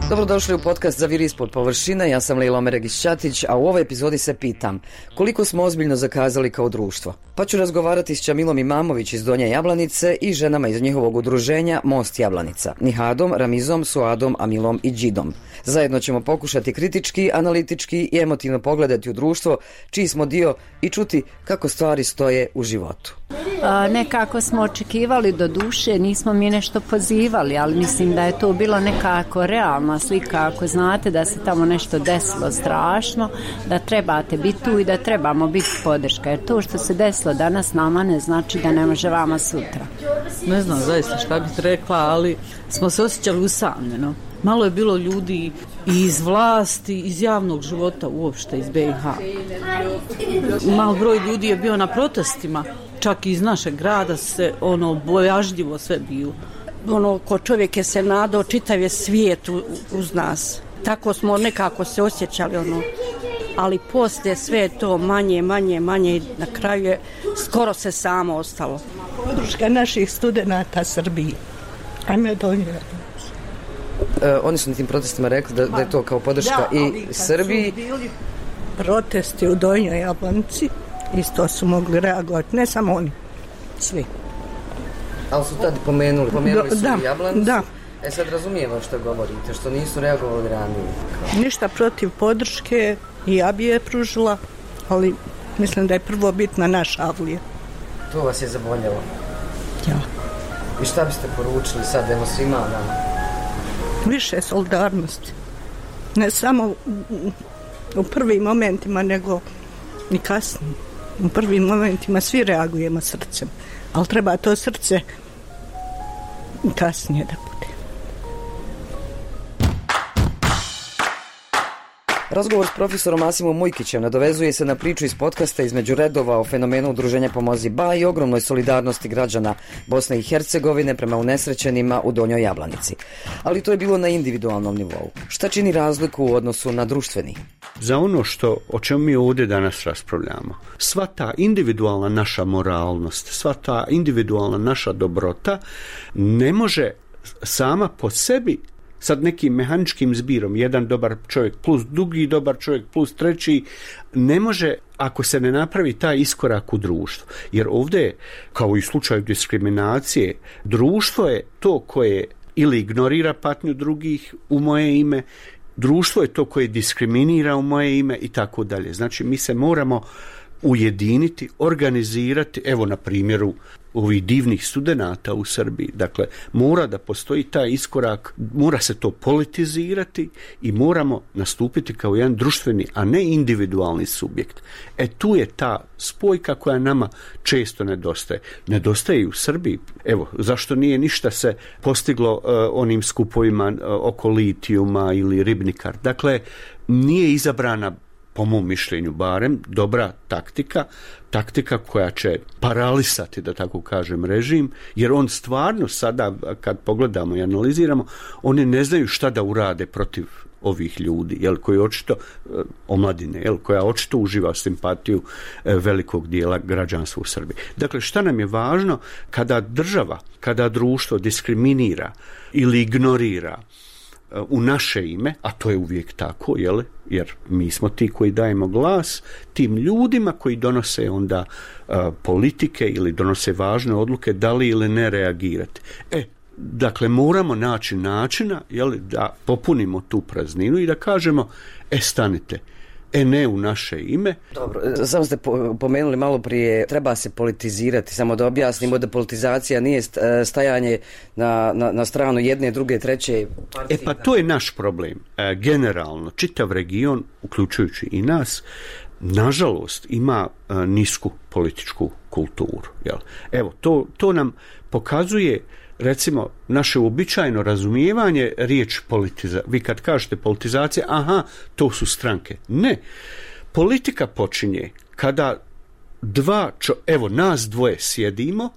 Dobrodošli u podcast Zaviri ispod površine, ja sam Lejla Omeregić-Ćatić, a u ovoj epizodi se pitam koliko smo ozbiljno zakazali kao društvo. Pa ću razgovarati s Čamilom Imamović iz Donje Jablanice i ženama iz njihovog udruženja Most Jablanica, Nihadom, Ramizom, Suadom, Amilom i Đidom. Zajedno ćemo pokušati kritički, analitički i emotivno pogledati u društvo čiji smo dio i čuti kako stvari stoje u životu. A, nekako smo očekivali, do duše nismo mi nešto pozivali, ali mislim da je to bilo nekako realna slika, ako znate da se tamo nešto desilo strašno, da trebate biti tu i da trebamo biti podrška, jer to što se desilo danas nama ne znači da ne može vama sutra. Ne znam zaista šta bih rekla, ali smo se osjećali usamljeno. Malo je bilo ljudi i iz vlasti, iz javnog života uopšte, iz be i ha. Mal broj ljudi je bio na protestima, čak i iz našeg grada se ono bojažljivo sve bilo. Ono, ko čovjek je se nadao, čitav je svijet uz nas. Tako smo nekako se osjećali, ono. Ali poslije sve to manje, manje, manje i na kraju je skoro se samo ostalo. Podrška naših studenata Srbiji. Ajme Donje. E, oni su na tim protestima rekli da, da je to kao podrška da, i Srbiji. Bili protesti u Donjoj Jablanici, isto su mogli reagovati, ne samo oni, svi. Ali su tad pomenuli, pomenuli su da, i Jablanicu. Da. E sad razumijemo što govorite, što nisu reagovali ranije. Ništa protiv podrške, i ja bi je pružila, ali mislim da je prvo bitna naša Avlija. To vas je zaboljelo? Ja. I šta biste poručili sad, evo svima nam? Više solidarnosti. Ne samo u, u, u prvim momentima, nego i kasnije. U prvim momentima svi reagujemo srcem, ali treba to srce kasnije da bude. Razgovor s profesorom Asimom Mujkićem nadovezuje se na priču iz podcasta Između redova o fenomenu udruženja Pomozi Ba i ogromnoj solidarnosti građana Bosne i Hercegovine prema unesrećenima u Donjoj Jablanici. Ali to je bilo na individualnom nivou. Šta čini razliku u odnosu na društveni? Za ono što, o čemu mi ovdje danas raspravljamo, sva ta individualna naša moralnost, sva ta individualna naša dobrota ne može sama po sebi sad nekim mehaničkim zbirom, jedan dobar čovjek plus drugi dobar čovjek plus treći, ne može ako se ne napravi taj iskorak u društvu. Jer ovdje, kao i u slučaju diskriminacije, društvo je to koje ili ignorira patnju drugih u moje ime, društvo je to koje diskriminira u moje ime i tako dalje. Znači, mi se moramo ujediniti, organizirati, evo na primjeru ovih divnih studenata u Srbiji. Dakle, mora da postoji taj iskorak, mora se to politizirati i moramo nastupiti kao jedan društveni, a ne individualni subjekt. E tu je ta spojka koja nama često nedostaje. Nedostaje i u Srbiji. Evo, zašto nije ništa se postiglo uh, onim skupovima uh, oko litijuma ili ribnikar. Dakle, nije izabrana, po mom mišljenju barem, dobra taktika, taktika koja će paralisati, da tako kažem, režim, jer on stvarno sada, kad pogledamo i analiziramo, oni ne znaju šta da urade protiv ovih ljudi, jel, koji očito, omladine, jel, koja očito uživa simpatiju velikog dijela građanstva u Srbiji. Dakle, šta nam je važno kada država, kada društvo diskriminira ili ignorira u naše ime, a to je uvijek tako, jel? Jer mi smo ti koji dajemo glas tim ljudima koji donose onda uh, politike ili donose važne odluke da li ili ne reagirati. E, dakle, moramo naći načina, jel, da popunimo tu prazninu i da kažemo, e, stanite, e ne u naše ime. Dobro, samo ste pomenuli malo prije, treba se politizirati, samo da objasnimo da politizacija nije stajanje na, na, na stranu jedne, druge, treće partije. E pa to je naš problem. E, generalno, čitav region, uključujući i nas, nažalost ima e, nisku političku kulturu. Jel? Evo, to, to nam pokazuje, recimo, naše uobičajeno razumijevanje riječ politiza. Vi kad kažete politizacija, aha, to su stranke. Ne. Politika počinje kada dva, čo, evo, nas dvoje sjedimo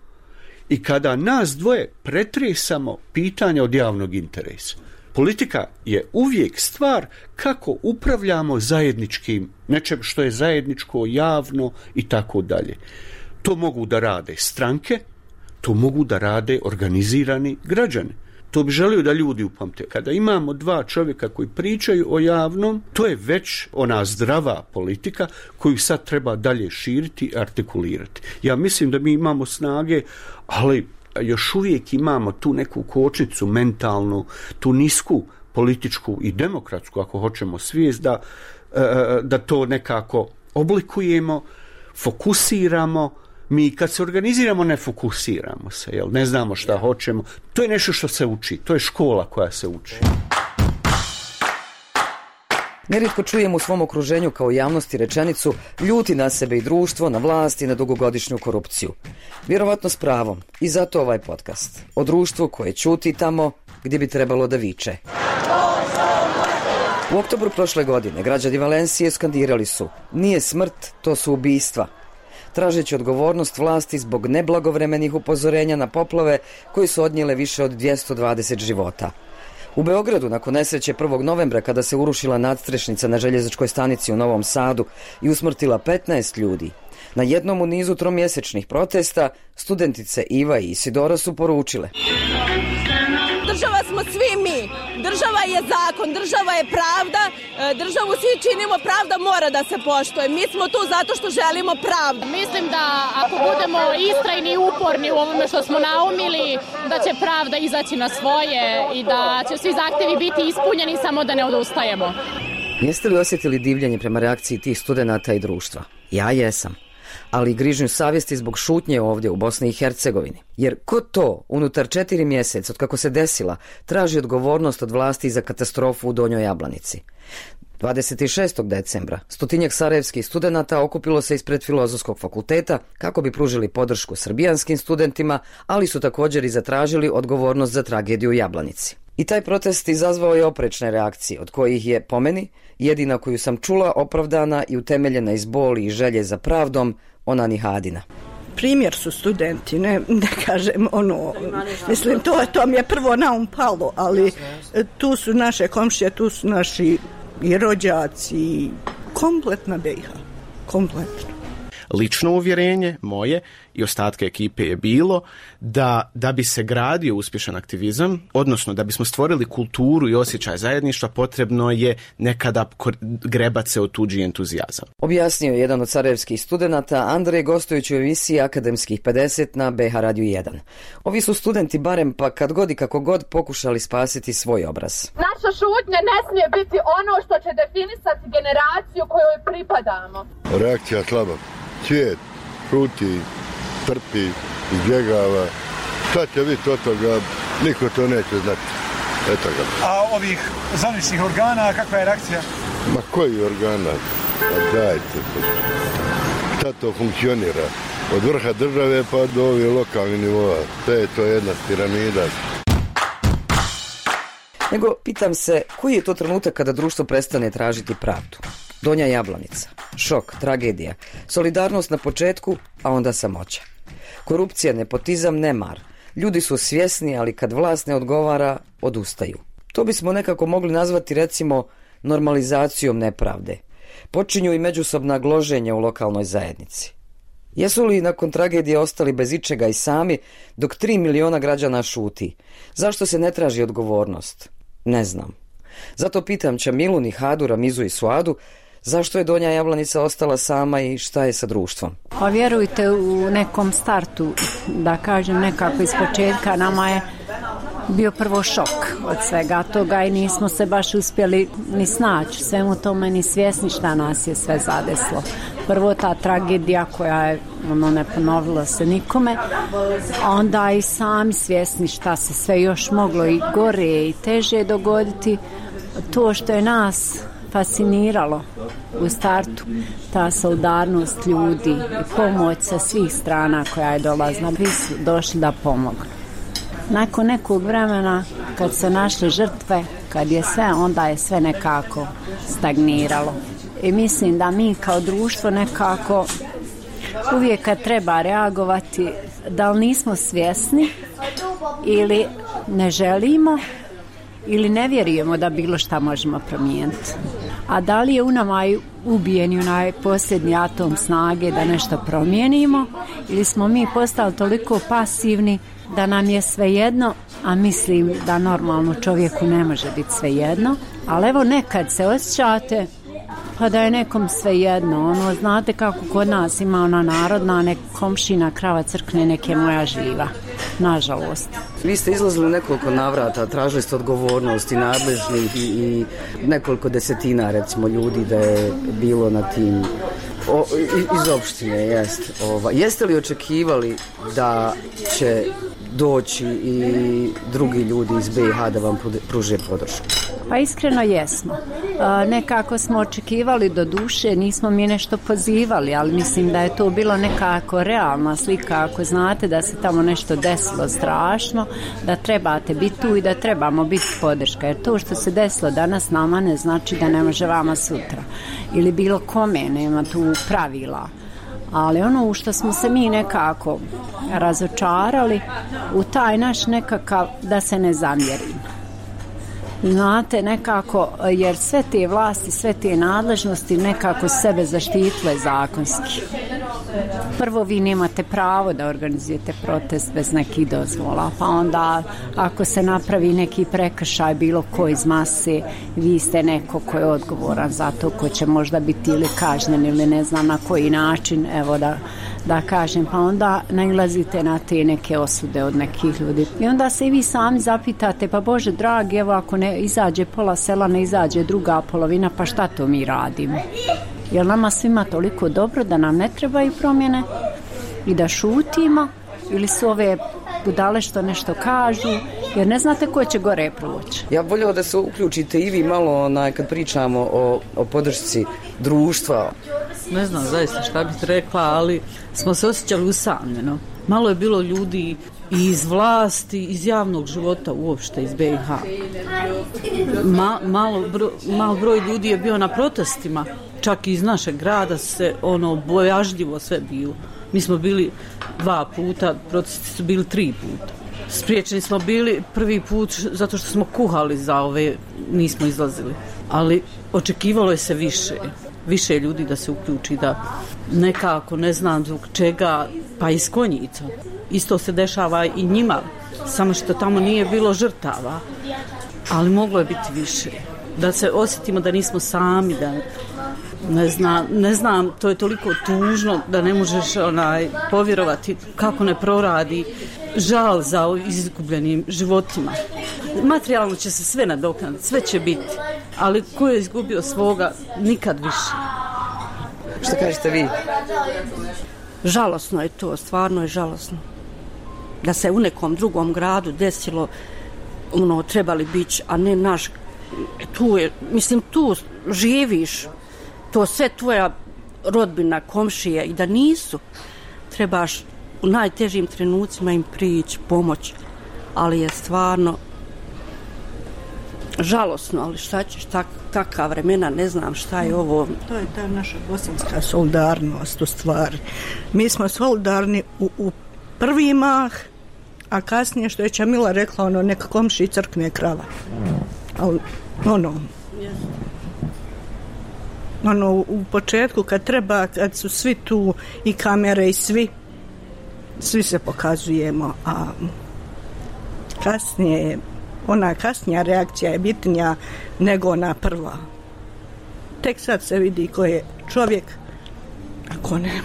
i kada nas dvoje pretresamo pitanja od javnog interesa. Politika je uvijek stvar kako upravljamo zajedničkim, nečem što je zajedničko, javno i tako dalje. To mogu da rade stranke, to mogu da rade organizirani građani. To bi želio da ljudi upamte. Kada imamo dva čovjeka koji pričaju o javnom, to je već ona zdrava politika koju sad treba dalje širiti i artikulirati. Ja mislim da mi imamo snage, ali još uvijek imamo tu neku kočnicu mentalnu, tu nisku političku i demokratsku, ako hoćemo, svijest da, da to nekako oblikujemo, fokusiramo. Mi kad se organiziramo ne fokusiramo se, jel? Ne znamo šta hoćemo. To je nešto što se uči, to je škola koja se uči. Nerijetko čujem u svom okruženju kao javnosti rečenicu ljuti na sebe i društvo, na vlast i na dugogodišnju korupciju. Vjerovatno s pravom. I zato ovaj podcast. O društvu koje ćuti tamo gdje bi trebalo da viče. U oktobru prošle godine građani Valencije skandirali su: nije smrt, to su ubistva. Tražeći odgovornost vlasti zbog neblagovremenih upozorenja na poplave koji su odnijele više od dvjesto dvadeset života. U Beogradu, nakon nesreće prvog novembra, kada se urušila nadstrešnica na željezničkoj stanici u Novom Sadu i usmrtila petnaest ljudi, na jednom u nizu tromjesečnih protesta studentice Iva i Isidora su poručile: država smo svi mi, država je zakon, država je pravda, državu svi činimo, pravda mora da se poštuje. Mi smo tu zato što želimo pravdu. Mislim da ako budemo istrajni i uporni u ovome što smo naumili, da će pravda izaći na svoje i da će svi zahtjevi biti ispunjeni, samo da ne odustajemo. Jeste li osjetili divljenje prema reakciji tih studenata i društva? Ja jesam. Ali i grižnju savjesti zbog šutnje ovdje u Bosni i Hercegovini. Jer ko to unutar četiri mjeseca od kako se desila traži odgovornost od vlasti za katastrofu u Donjoj Jablanici? dvadeset šestog decembra stotinjak sarajevskih studenata okupilo se ispred Filozofskog fakulteta kako bi pružili podršku srbijanskim studentima, ali su također i zatražili odgovornost za tragediju u Jablanici. I taj protest izazvao je oprečne reakcije, od kojih je, po meni, jedina koju sam čula opravdana i utemeljena iz boli i želje za pravdom, ona Nihadina. Primjer su studenti, ne, ne kažem ono, mislim, to, to mi je prvo na um palo, ali tu su naše komšije, tu su naši i rođaci, kompletna B i H, kompletno. Lično uvjerenje moje i ostatke ekipe je bilo da, da bi se gradio uspješan aktivizam, odnosno da bismo stvorili kulturu i osjećaj zajedništva, potrebno je nekada grebat se o tuđi entuzijazam. Objasnio je jedan od sarajevskih studenata Andrej, gostujući u emisiji Akademskih pedeset na B H Radiju jedan. Ovi su studenti barem pa kad god i kako god pokušali spasiti svoj obraz. Naša šutnja ne smije biti ono što će definisati generaciju kojoj pripadamo. Reakcija slaba. Svijet šuti, trpi, izbjegava. Šta će biti od toga, niko to neće znati. Eto ga. A ovih zvaničnih organa, kakva je reakcija? Ma koji organa? Pa dajte. Šta to funkcionira? Od vrha države pa do ovih lokalnih nivoa. Sve je to jedna piramida. Nego pitam se, koji je to trenutak kada društvo prestane tražiti pravdu? Donja Jablanica, šok, tragedija, solidarnost na početku, a onda samoća. Korupcija, nepotizam, nemar. Ljudi su svjesni, ali kad vlast ne odgovara, odustaju. To bismo nekako mogli nazvati, recimo, normalizacijom nepravde. Počinju i međusobna gloženja u lokalnoj zajednici. Jesu li nakon tragedije ostali bez ičega i sami, dok tri miliona građana šuti? Zašto se ne traži odgovornost? Ne znam. Zato pitam Čamilu, Nihadu, Ramizu i Suadu, zašto je Donja Jablanica ostala sama i šta je sa društvom? Pa vjerujte, u nekom startu, da kažem nekako iz početka, nama je bio prvo šok od svega toga i nismo se baš uspjeli ni snaći svemu tome, ni svjesni šta nas je sve zadeslo. Prvo ta tragedija koja je, ono, ne ponovila se nikome, onda i sami svjesni šta se sve još moglo i gore i teže dogoditi. To što je nas fasciniralo u startu, ta solidarnost ljudi i pomoć sa svih strana koja je dolazila, vi su došli da pomognu. Nakon nekog vremena, kad se našli žrtve, kad je sve, onda je sve nekako stagniralo. I mislim da mi kao društvo nekako uvijek kad treba reagovati, da li nismo svjesni ili ne želimo ili ne vjerujemo da bilo šta možemo promijeniti. A da li je u nama ubijeni onaj posljednji atom snage da nešto promijenimo ili smo mi postali toliko pasivni da nam je svejedno, a mislim da normalno čovjeku ne može biti svejedno, ali evo nekad se osjećate pa da je nekom svejedno, ono, znate kako kod nas ima ona narodna, nek komšina krava crkne, nek je moja živa, nažalost. Vi ste izlazili u nekoliko navrata, tražili ste odgovornosti nadležnih i, i nekoliko desetina recimo ljudi da je bilo na tim o, iz opštine, jest. Ova. Jeste li očekivali da će doći i drugi ljudi iz B i H da vam pruže podršku? Pa iskreno jesmo. E, nekako smo očekivali, do duše nismo mi nešto pozivali, ali mislim da je to bilo nekako realna slika, ako znate da se tamo nešto desilo strašno, da trebate biti tu i da trebamo biti podrška, jer to što se desilo danas nama ne znači da ne može vama sutra ili bilo kome, nema tu pravila. Ali ono u što smo se mi nekako razočarali, u taj naš nekakav da se ne zamjerim. Znate, nekako, jer sve te vlasti, sve te nadležnosti nekako sebe zaštitile zakonski. Prvo, vi nemate pravo da organizujete protest bez nekih dozvola, pa onda ako se napravi neki prekršaj bilo ko iz mase, vi ste neko ko je odgovoran za to, ko će možda biti ili kažnjen ili ne znam na koji način, evo da da kažem, pa onda nailazite na te neke osude od nekih ljudi. I onda se i vi sami zapitate, pa Bože dragi, evo ako ne izađe pola sela, ne izađe druga polovina, pa šta to mi radimo? Jer nama svima toliko dobro da nam ne trebaju promjene i da šutimo, ili su ove budale što nešto kažu, jer ne znate ko će gore proći. Ja voljela da se uključite i vi malo onaj, kad pričamo o, o podršci društva. Ne znam zaista šta bih rekla, ali smo se osjećali usamljeno. Malo je bilo ljudi iz vlasti, iz javnog života uopšte, iz B i H. Ma, malo, bro, malo broj ljudi je bio na protestima, čak i iz našeg grada se ono bojažljivo sve bilo. Mi smo bili dva puta, protesti su bili tri puta. Spriječeni smo bili prvi put zato što smo kuhali za ove, nismo izlazili. Ali očekivalo je se više, više ljudi da se uključi, da nekako, ne znam zbog čega, pa iz Konjica. Isto se dešava i njima, samo što tamo nije bilo žrtava, ali moglo je biti više. Da se osjetimo da nismo sami, da ne znam, ne znam, to je toliko tužno da ne možeš onaj povjerovati kako ne proradi žal za izgubljenim životima. Materijalno će se sve nadoknaditi, sve će biti, ali ko je izgubio svoga, nikad više. Što kažete vi? Žalosno je to, stvarno je žalosno. Da se u nekom drugom gradu desilo, ono, trebali biti, a ne naš, tu je, mislim, tu živiš, to sve tvoja rodbina, komšije, i da nisu, trebaš u najtežim trenucima im prići, pomoć, ali je stvarno žalosno, ali šta ćeš, tak, taka vremena, ne znam šta je ovo. To je ta naša bosanska solidarnost u stvari. Mi smo solidarni u, u prvi mah, a kasnije, što je Čamila rekla, ono, neka komši crkne krava. Ali, ono, ono, u početku kad treba, kad su svi tu i kamere i svi, svi se pokazujemo, a kasnije, ona kasnija reakcija je bitnija nego ona prva. Tek sad se vidi ko je čovjek, a ko ne.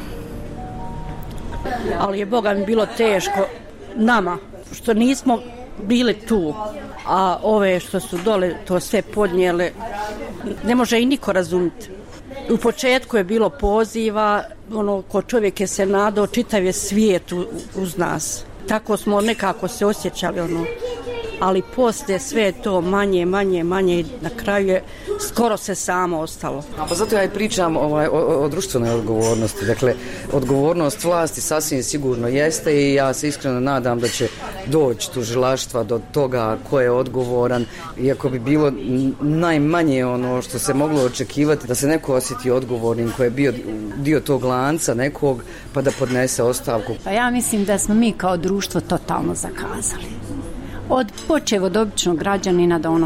Ali je Boga mi bilo teško nama, što nismo bili tu, a ove što su dole to sve podnijele, ne može i niko razumjeti. U početku je bilo poziva, ono, ko čovjek je se nadao, čitav je svijet uz nas. Tako smo nekako se osjećali, ono, ali poslije sve to manje, manje, manje i na kraju je skoro se samo ostalo. A pa zato ja i pričam ovaj, o, o društvenoj odgovornosti. Dakle, odgovornost vlasti sasvim sigurno jeste i ja se iskreno nadam da će doći tužilaštva do toga ko je odgovoran, iako bi bilo najmanje ono što se moglo očekivati da se neko osjeti odgovornim ko je bio dio tog lanca nekog pa da podnese ostavku. Pa ja mislim da smo mi kao društvo totalno zakazali. Od počev od običnog građanina do onog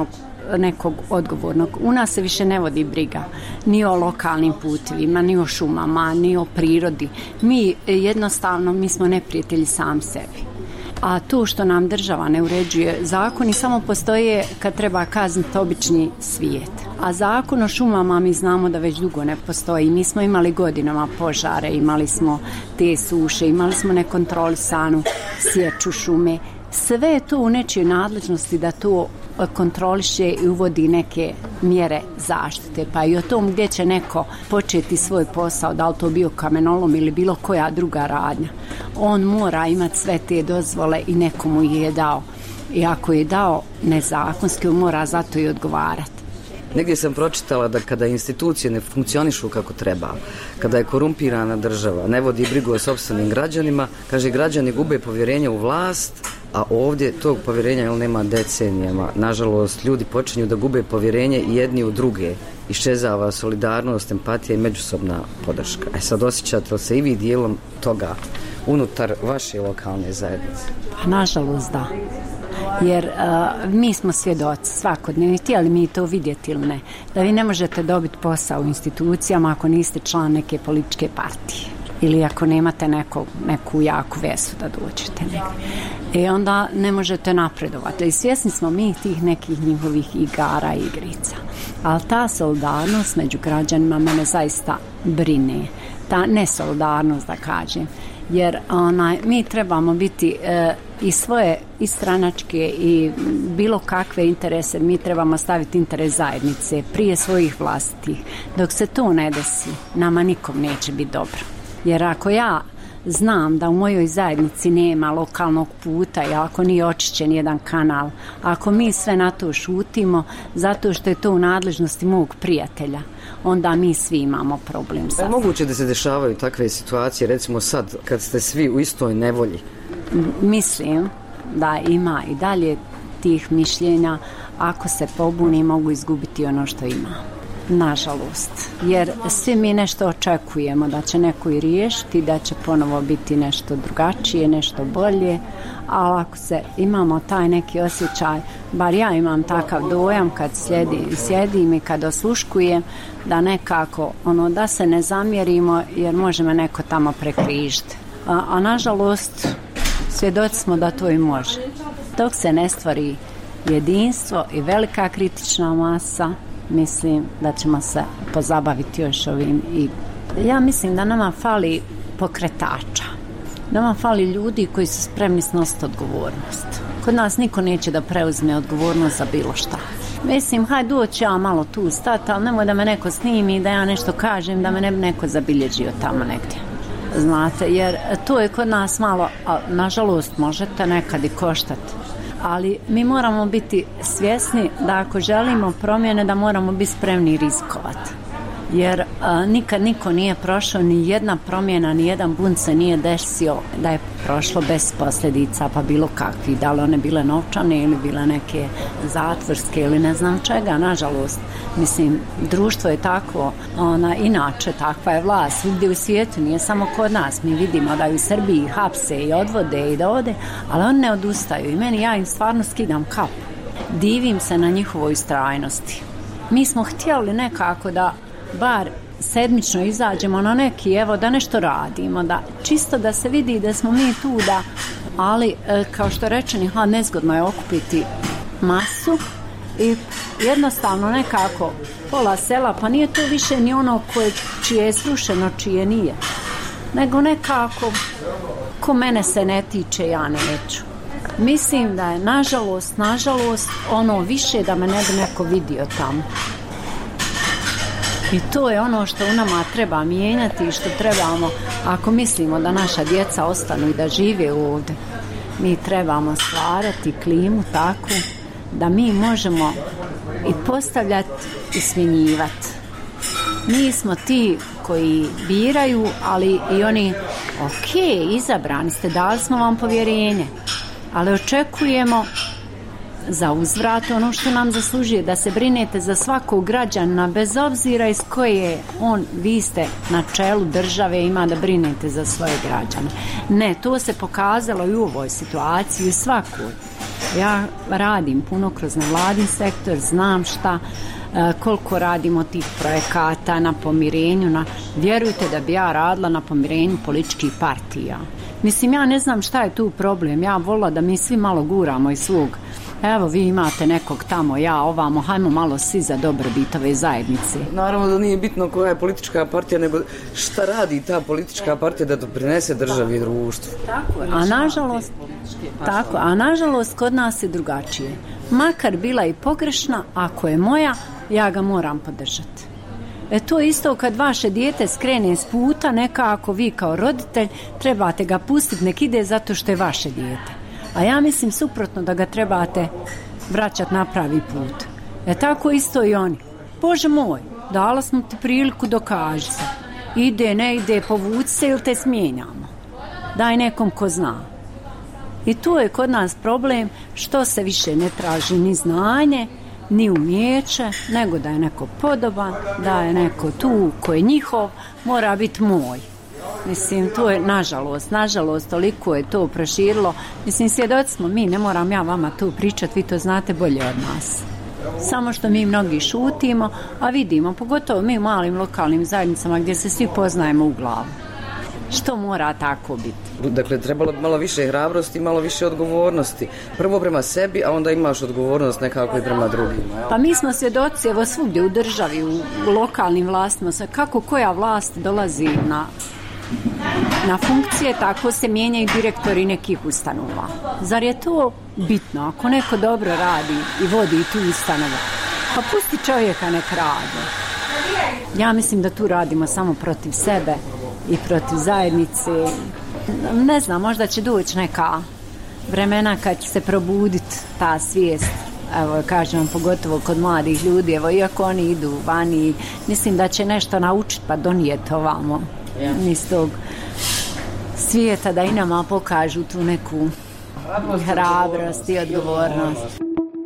nekog odgovornog. U nas se više ne vodi briga ni o lokalnim putevima, ni o šumama, ni o prirodi. Mi jednostavno, mi smo neprijatelji sam sebi. A to što nam država ne uređuje, zakoni samo postoje kad treba kazniti obični svijet. A zakon o šumama mi znamo da već dugo ne postoji. Mi smo imali godinama požare, imali smo te suše, imali smo nekontrolisanu sječu šume. Sve je to u nečijoj nadležnosti da to kontroliše i uvodi neke mjere zaštite. Pa i o tom gdje će neko početi svoj posao, da li to bio kamenolom ili bilo koja druga radnja. On mora imati sve te dozvole i nekomu je dao. I ako je dao nezakonski, on mora zato i odgovarati. Negdje sam pročitala da kada institucije ne funkcionišu kako treba, kada je korumpirana država, ne vodi brigu o sopstvenim građanima, kaže, građani gube povjerenje u vlast, a ovdje tog povjerenja jel, nema decenijama. Nažalost, ljudi počinju da gube povjerenje jedni u druge. Iščezava solidarnost, empatija i međusobna podrška. E sad, osjećate li se i vi dijelom toga unutar vaše lokalne zajednice? Pa, nažalost, da. Jer uh, mi smo svjedoci svakodnevni, htjeli mi to vidjeti ili ne, da vi ne možete dobiti posao u institucijama ako niste član neke političke partije ili ako nemate neko, neku jaku vezu da dođete negdje. I onda ne možete napredovati. I svjesni smo mi tih nekih njihovih igara i igrica. Ali ta solidarnost među građanima mene zaista brine. Ta nesolidarnost, da kažem. Jer onaj, mi trebamo biti e, i svoje i stranačke i bilo kakve interese, mi trebamo staviti interes zajednice prije svojih vlastitih. Dok se to ne desi, nama nikom neće biti dobro. Jer ako ja znam da u mojoj zajednici nema lokalnog puta i ako nije očišćen jedan kanal, ako mi sve na to šutimo zato što je to u nadležnosti mog prijatelja, onda mi svi imamo problem. Je moguće da se dešavaju takve situacije, recimo sad, kad ste svi u istoj nevolji? Mislim da ima i dalje tih mišljenja, ako se pobuni mogu izgubiti ono što ima. Nažalost, jer svi mi nešto očekujemo da će neko i riješiti, da će ponovo biti nešto drugačije, nešto bolje, ali ako se imamo taj neki osjećaj, bar ja imam takav dojam kad sjedim, sjedim i kad osluškujem, da nekako, ono, da se ne zamjerimo jer može me neko tamo prekrižiti. A, a nažalost, svjedoci smo da to i može. Dok se ne stvori jedinstvo i velika kritična masa, mislim da ćemo se pozabaviti još ovim. I ja mislim da nama fali pokretača. Nama fali ljudi koji su spremni snositi odgovornost. Kod nas niko neće da preuzme odgovornost za bilo šta. Mislim, hajde doći ja malo tu stati, ali nemoj da me neko snimi, da ja nešto kažem, da me ne bi neko zabilježio tamo negdje. Znate, jer to je kod nas malo, a nažalost možete nekad i koštati. Ali mi moramo biti svjesni da ako želimo promjene, da moramo biti spremni rizikovati. Jer a, nikad niko nije prošao, ni jedna promjena, ni jedan bunt se nije desio da je prošlo bez posljedica, pa bilo kakvi, da li one bile novčane ili bile neke zatvorske ili ne znam čega. Nažalost, mislim, društvo je takvo, ona, inače takva je vlast svugdje u svijetu, nije samo kod nas. Mi vidimo da u Srbiji hapse i odvode i dovode, ali oni ne odustaju i meni, ja im stvarno skidam kapu. Divim se na njihovoj istrajnosti. Mi smo htjeli nekako da bar sedmično izađemo na neki, evo, da nešto radimo, da čisto da se vidi da smo mi tu, da, ali e, kao što rečeni, ha, nezgodno je okupiti masu i jednostavno nekako pola sela, pa nije to više ni ono koje, čije je slušeno, čije nije, nego nekako ko mene se ne tiče, ja neću. Mislim da je nažalost, nažalost ono više da me ne bi neko vidio tamo. I to je ono što u nama treba mijenjati i što trebamo, ako mislimo da naša djeca ostanu i da žive ovdje, mi trebamo stvarati klimu takvu da mi možemo i postavljati i smjenjivati. Mi smo ti koji biraju, ali i oni, ok, izabrani ste, dali smo vam povjerenje, ali očekujemo za uzvrat ono što nam zaslužuje, da se brinete za svakog građana bez obzira iz koje on, vi ste na čelu države, ima da brinete za svoje građane. Ne, to se pokazalo i u ovoj situaciji, u svakoj. Ja radim puno kroz nevladin sektor, znam šta, koliko radimo tih projekata na pomirenju. Na, vjerujte da bi ja radila na pomirenju političkih partija. Mislim, ja ne znam šta je tu problem. Ja volila da mi svi malo guramo iz svog. Evo, vi imate nekog tamo, ja ovamo, hajmo malo svi za dobrobit ove zajednice. Naravno da nije bitno koja je politička partija, nego šta radi ta politička partija da doprinese državi i društvu. Tako je. A nažalost, tako, a nažalost kod nas je drugačije. Makar bila i pogrešna, ako je moja, ja ga moram podržati. E to isto kad vaše dijete skrene s puta, nekako vi kao roditelj trebate ga pustiti, nek ide zato što je vaše dijete. A ja mislim suprotno, da ga trebate vraćati na pravi put. E tako isto i oni. Bože moj, dala smo ti priliku, dokaži se. Ide, ne ide, povuci se ili te smijenjamo. Daj nekom ko zna. I tu je kod nas problem što se više ne traži ni znanje, ni umijeće, nego da je neko podoban, da je neko tu ko je njihov, mora biti moj. Mislim, to je, nažalost, nažalost, toliko je to proširilo. Mislim, svjedoci smo mi, ne moram ja vama tu pričati, vi to znate bolje od nas. Samo što mi mnogi šutimo, a vidimo, pogotovo mi u malim lokalnim zajednicama gdje se svi poznajemo u glavu. Što mora tako biti? Dakle, trebalo bi malo više hrabrosti i malo više odgovornosti. Prvo prema sebi, a onda imaš odgovornost nekako i prema drugima. Pa mi smo svjedoci, evo svugdje u državi, u, u lokalnim vlastima, kako koja vlast dolazi na na funkcije, tako se mijenjaju direktori nekih ustanova. Zar je to bitno? Ako neko dobro radi i vodi tu ustanovu, pa pusti čovjeka nek radi. Ja mislim da tu radimo samo protiv sebe i protiv zajednice. Ne znam, možda će doći neka vremena kad će se probuditi ta svijest. Evo, kažem, pogotovo kod mladih ljudi, evo, iako oni idu vani, mislim da će nešto naučiti pa donijeti ovamo iz tog svijeta, da i nama pokažu tu neku hrabrost i odgovornost.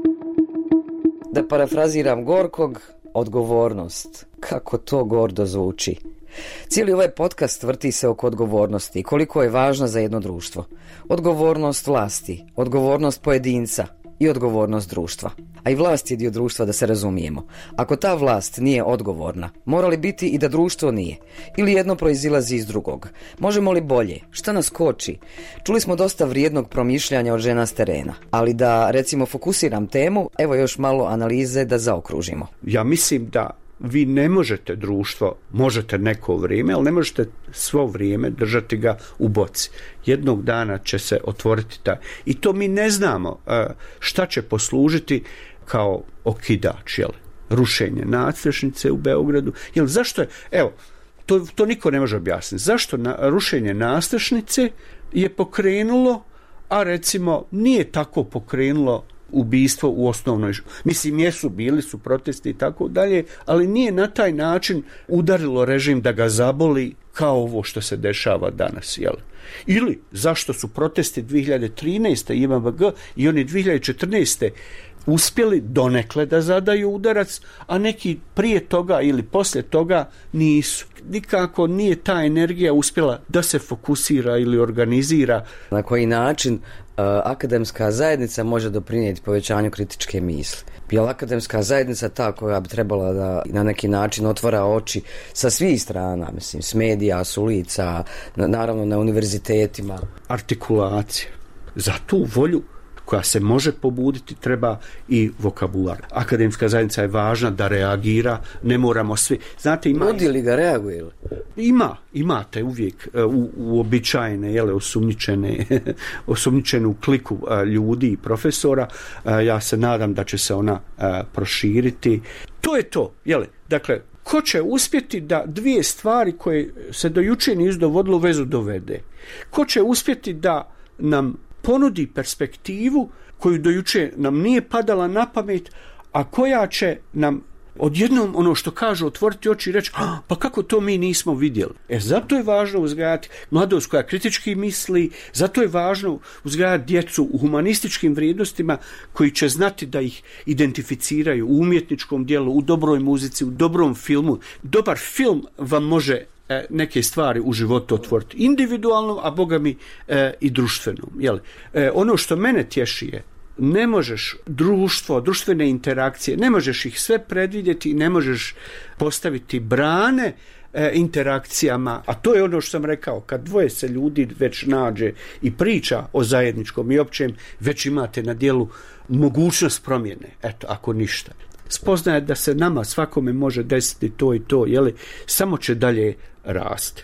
Da parafraziram Gorkog, odgovornost. Kako to gordo zvuči. Cijeli ovaj podcast vrti se oko odgovornosti i koliko je važna za jedno društvo. Odgovornost vlasti, odgovornost pojedinca i odgovornost društva. A i vlast je dio društva, da se razumijemo. Ako ta vlast nije odgovorna, mora li biti i da društvo nije? Ili jedno proizilazi iz drugog? Možemo li bolje? Šta nas koči? Čuli smo dosta vrijednog promišljanja od žena s terena, ali da, recimo, fokusiram temu, evo još malo analize da zaokružimo. Ja mislim da vi ne možete društvo, možete neko vrijeme, ali ne možete svo vrijeme držati ga u boci. Jednog dana će se otvoriti ta. I to mi ne znamo šta će poslužiti kao okidač, jel? Rušenje nadstrešnice u Beogradu. Jel, zašto je, evo, to, to niko ne može objasniti. Zašto na, rušenje nadstrešnice je pokrenulo, a recimo nije tako pokrenulo ubistvo u osnovnoj, mislim, jesu, bili su protesti i tako dalje, ali nije na taj način udarilo režim da ga zaboli kao ovo što se dešava danas, jel? Ili zašto su protesti dvije hiljade trinaeste i M V G i oni dvije hiljade četrnaeste uspjeli donekle da zadaju udarac, a neki prije toga ili poslije toga nisu. Nikako nije ta energija uspjela da se fokusira ili organizira. Na koji način uh, akademska zajednica može doprinijeti povećanju kritičke misli? Je li akademska zajednica ta koja bi trebala da na neki način otvara oči sa svih strana, mislim, s medija, s ulica, na, naravno na univerzitetima? Artikulacija. Za tu volju koja se može pobuditi, treba i vokabular. Akademska zajednica je važna da reagira, ne moramo svi. Znate, ima... Ljudi li ga reaguju? Ima, imate uvijek u, uobičajene, jele, osumnjičene, osumnjičenu kliku ljudi i profesora. Ja se nadam da će se ona proširiti. To je to, jele, dakle, ko će uspjeti da dvije stvari koje se do jučer nisu dovodilo u vezu dovede? Ko će uspjeti da nam ponudi perspektivu koju do jučer nam nije padala na pamet, a koja će nam odjednom, ono što kažu, otvoriti oči i reći, pa kako to mi nismo vidjeli. E, zato je važno uzgajati mladost koja kritički misli, zato je važno uzgajati djecu u humanističkim vrijednostima koji će znati da ih identificiraju u umjetničkom dijelu, u dobroj muzici, u dobrom filmu. Dobar film vam može neke stvari u životu otvoriti individualno, a boga mi e, i društveno. Jel? E, ono što mene tješi je ne možeš društvo, društvene interakcije, ne možeš ih sve predvidjeti i ne možeš postaviti brane e, interakcijama, a to je ono što sam rekao, kad dvoje se ljudi već nađe i priča o zajedničkom i općem, već imate na dijelu mogućnost promjene, eto, ako ništa. Spoznaje da se nama svakome može desiti to i to, jeli, samo će dalje rasti.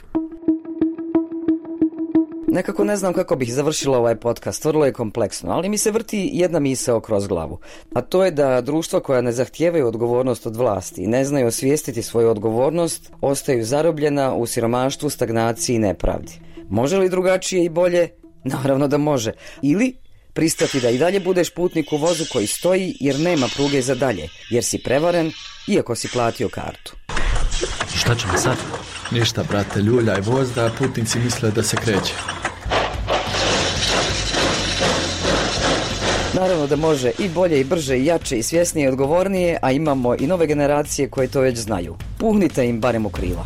Nekako ne znam kako bih završila ovaj podcast, vrlo je kompleksno, ali mi se vrti jedna misao kroz glavu. A to je da društva koja ne zahtijevaju odgovornost od vlasti i ne znaju osvijestiti svoju odgovornost, ostaju zarobljena u siromaštvu, stagnaciji i nepravdi. Može li drugačije i bolje? Naravno da može. Ili pristati da i dalje budeš putnik u vozu koji stoji jer nema pruge za dalje, jer si prevaren iako si platio kartu. Šta ćemo sad? Ništa, brate, ljuljaj voz da putnici misle da se kreće. Naravno da može i bolje i brže i jače i svjesnije i odgovornije, a imamo i nove generacije koje to već znaju. Puhnite im barem u krila.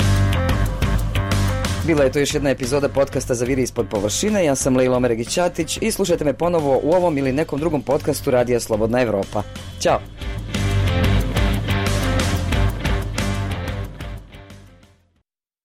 Bila je to još jedna epizoda podcasta Zaviri ispod površine. Ja sam Lejla Omeregić-Ćatić i slušajte me ponovo u ovom ili nekom drugom podcastu Radija Slobodna Evropa. Ćao!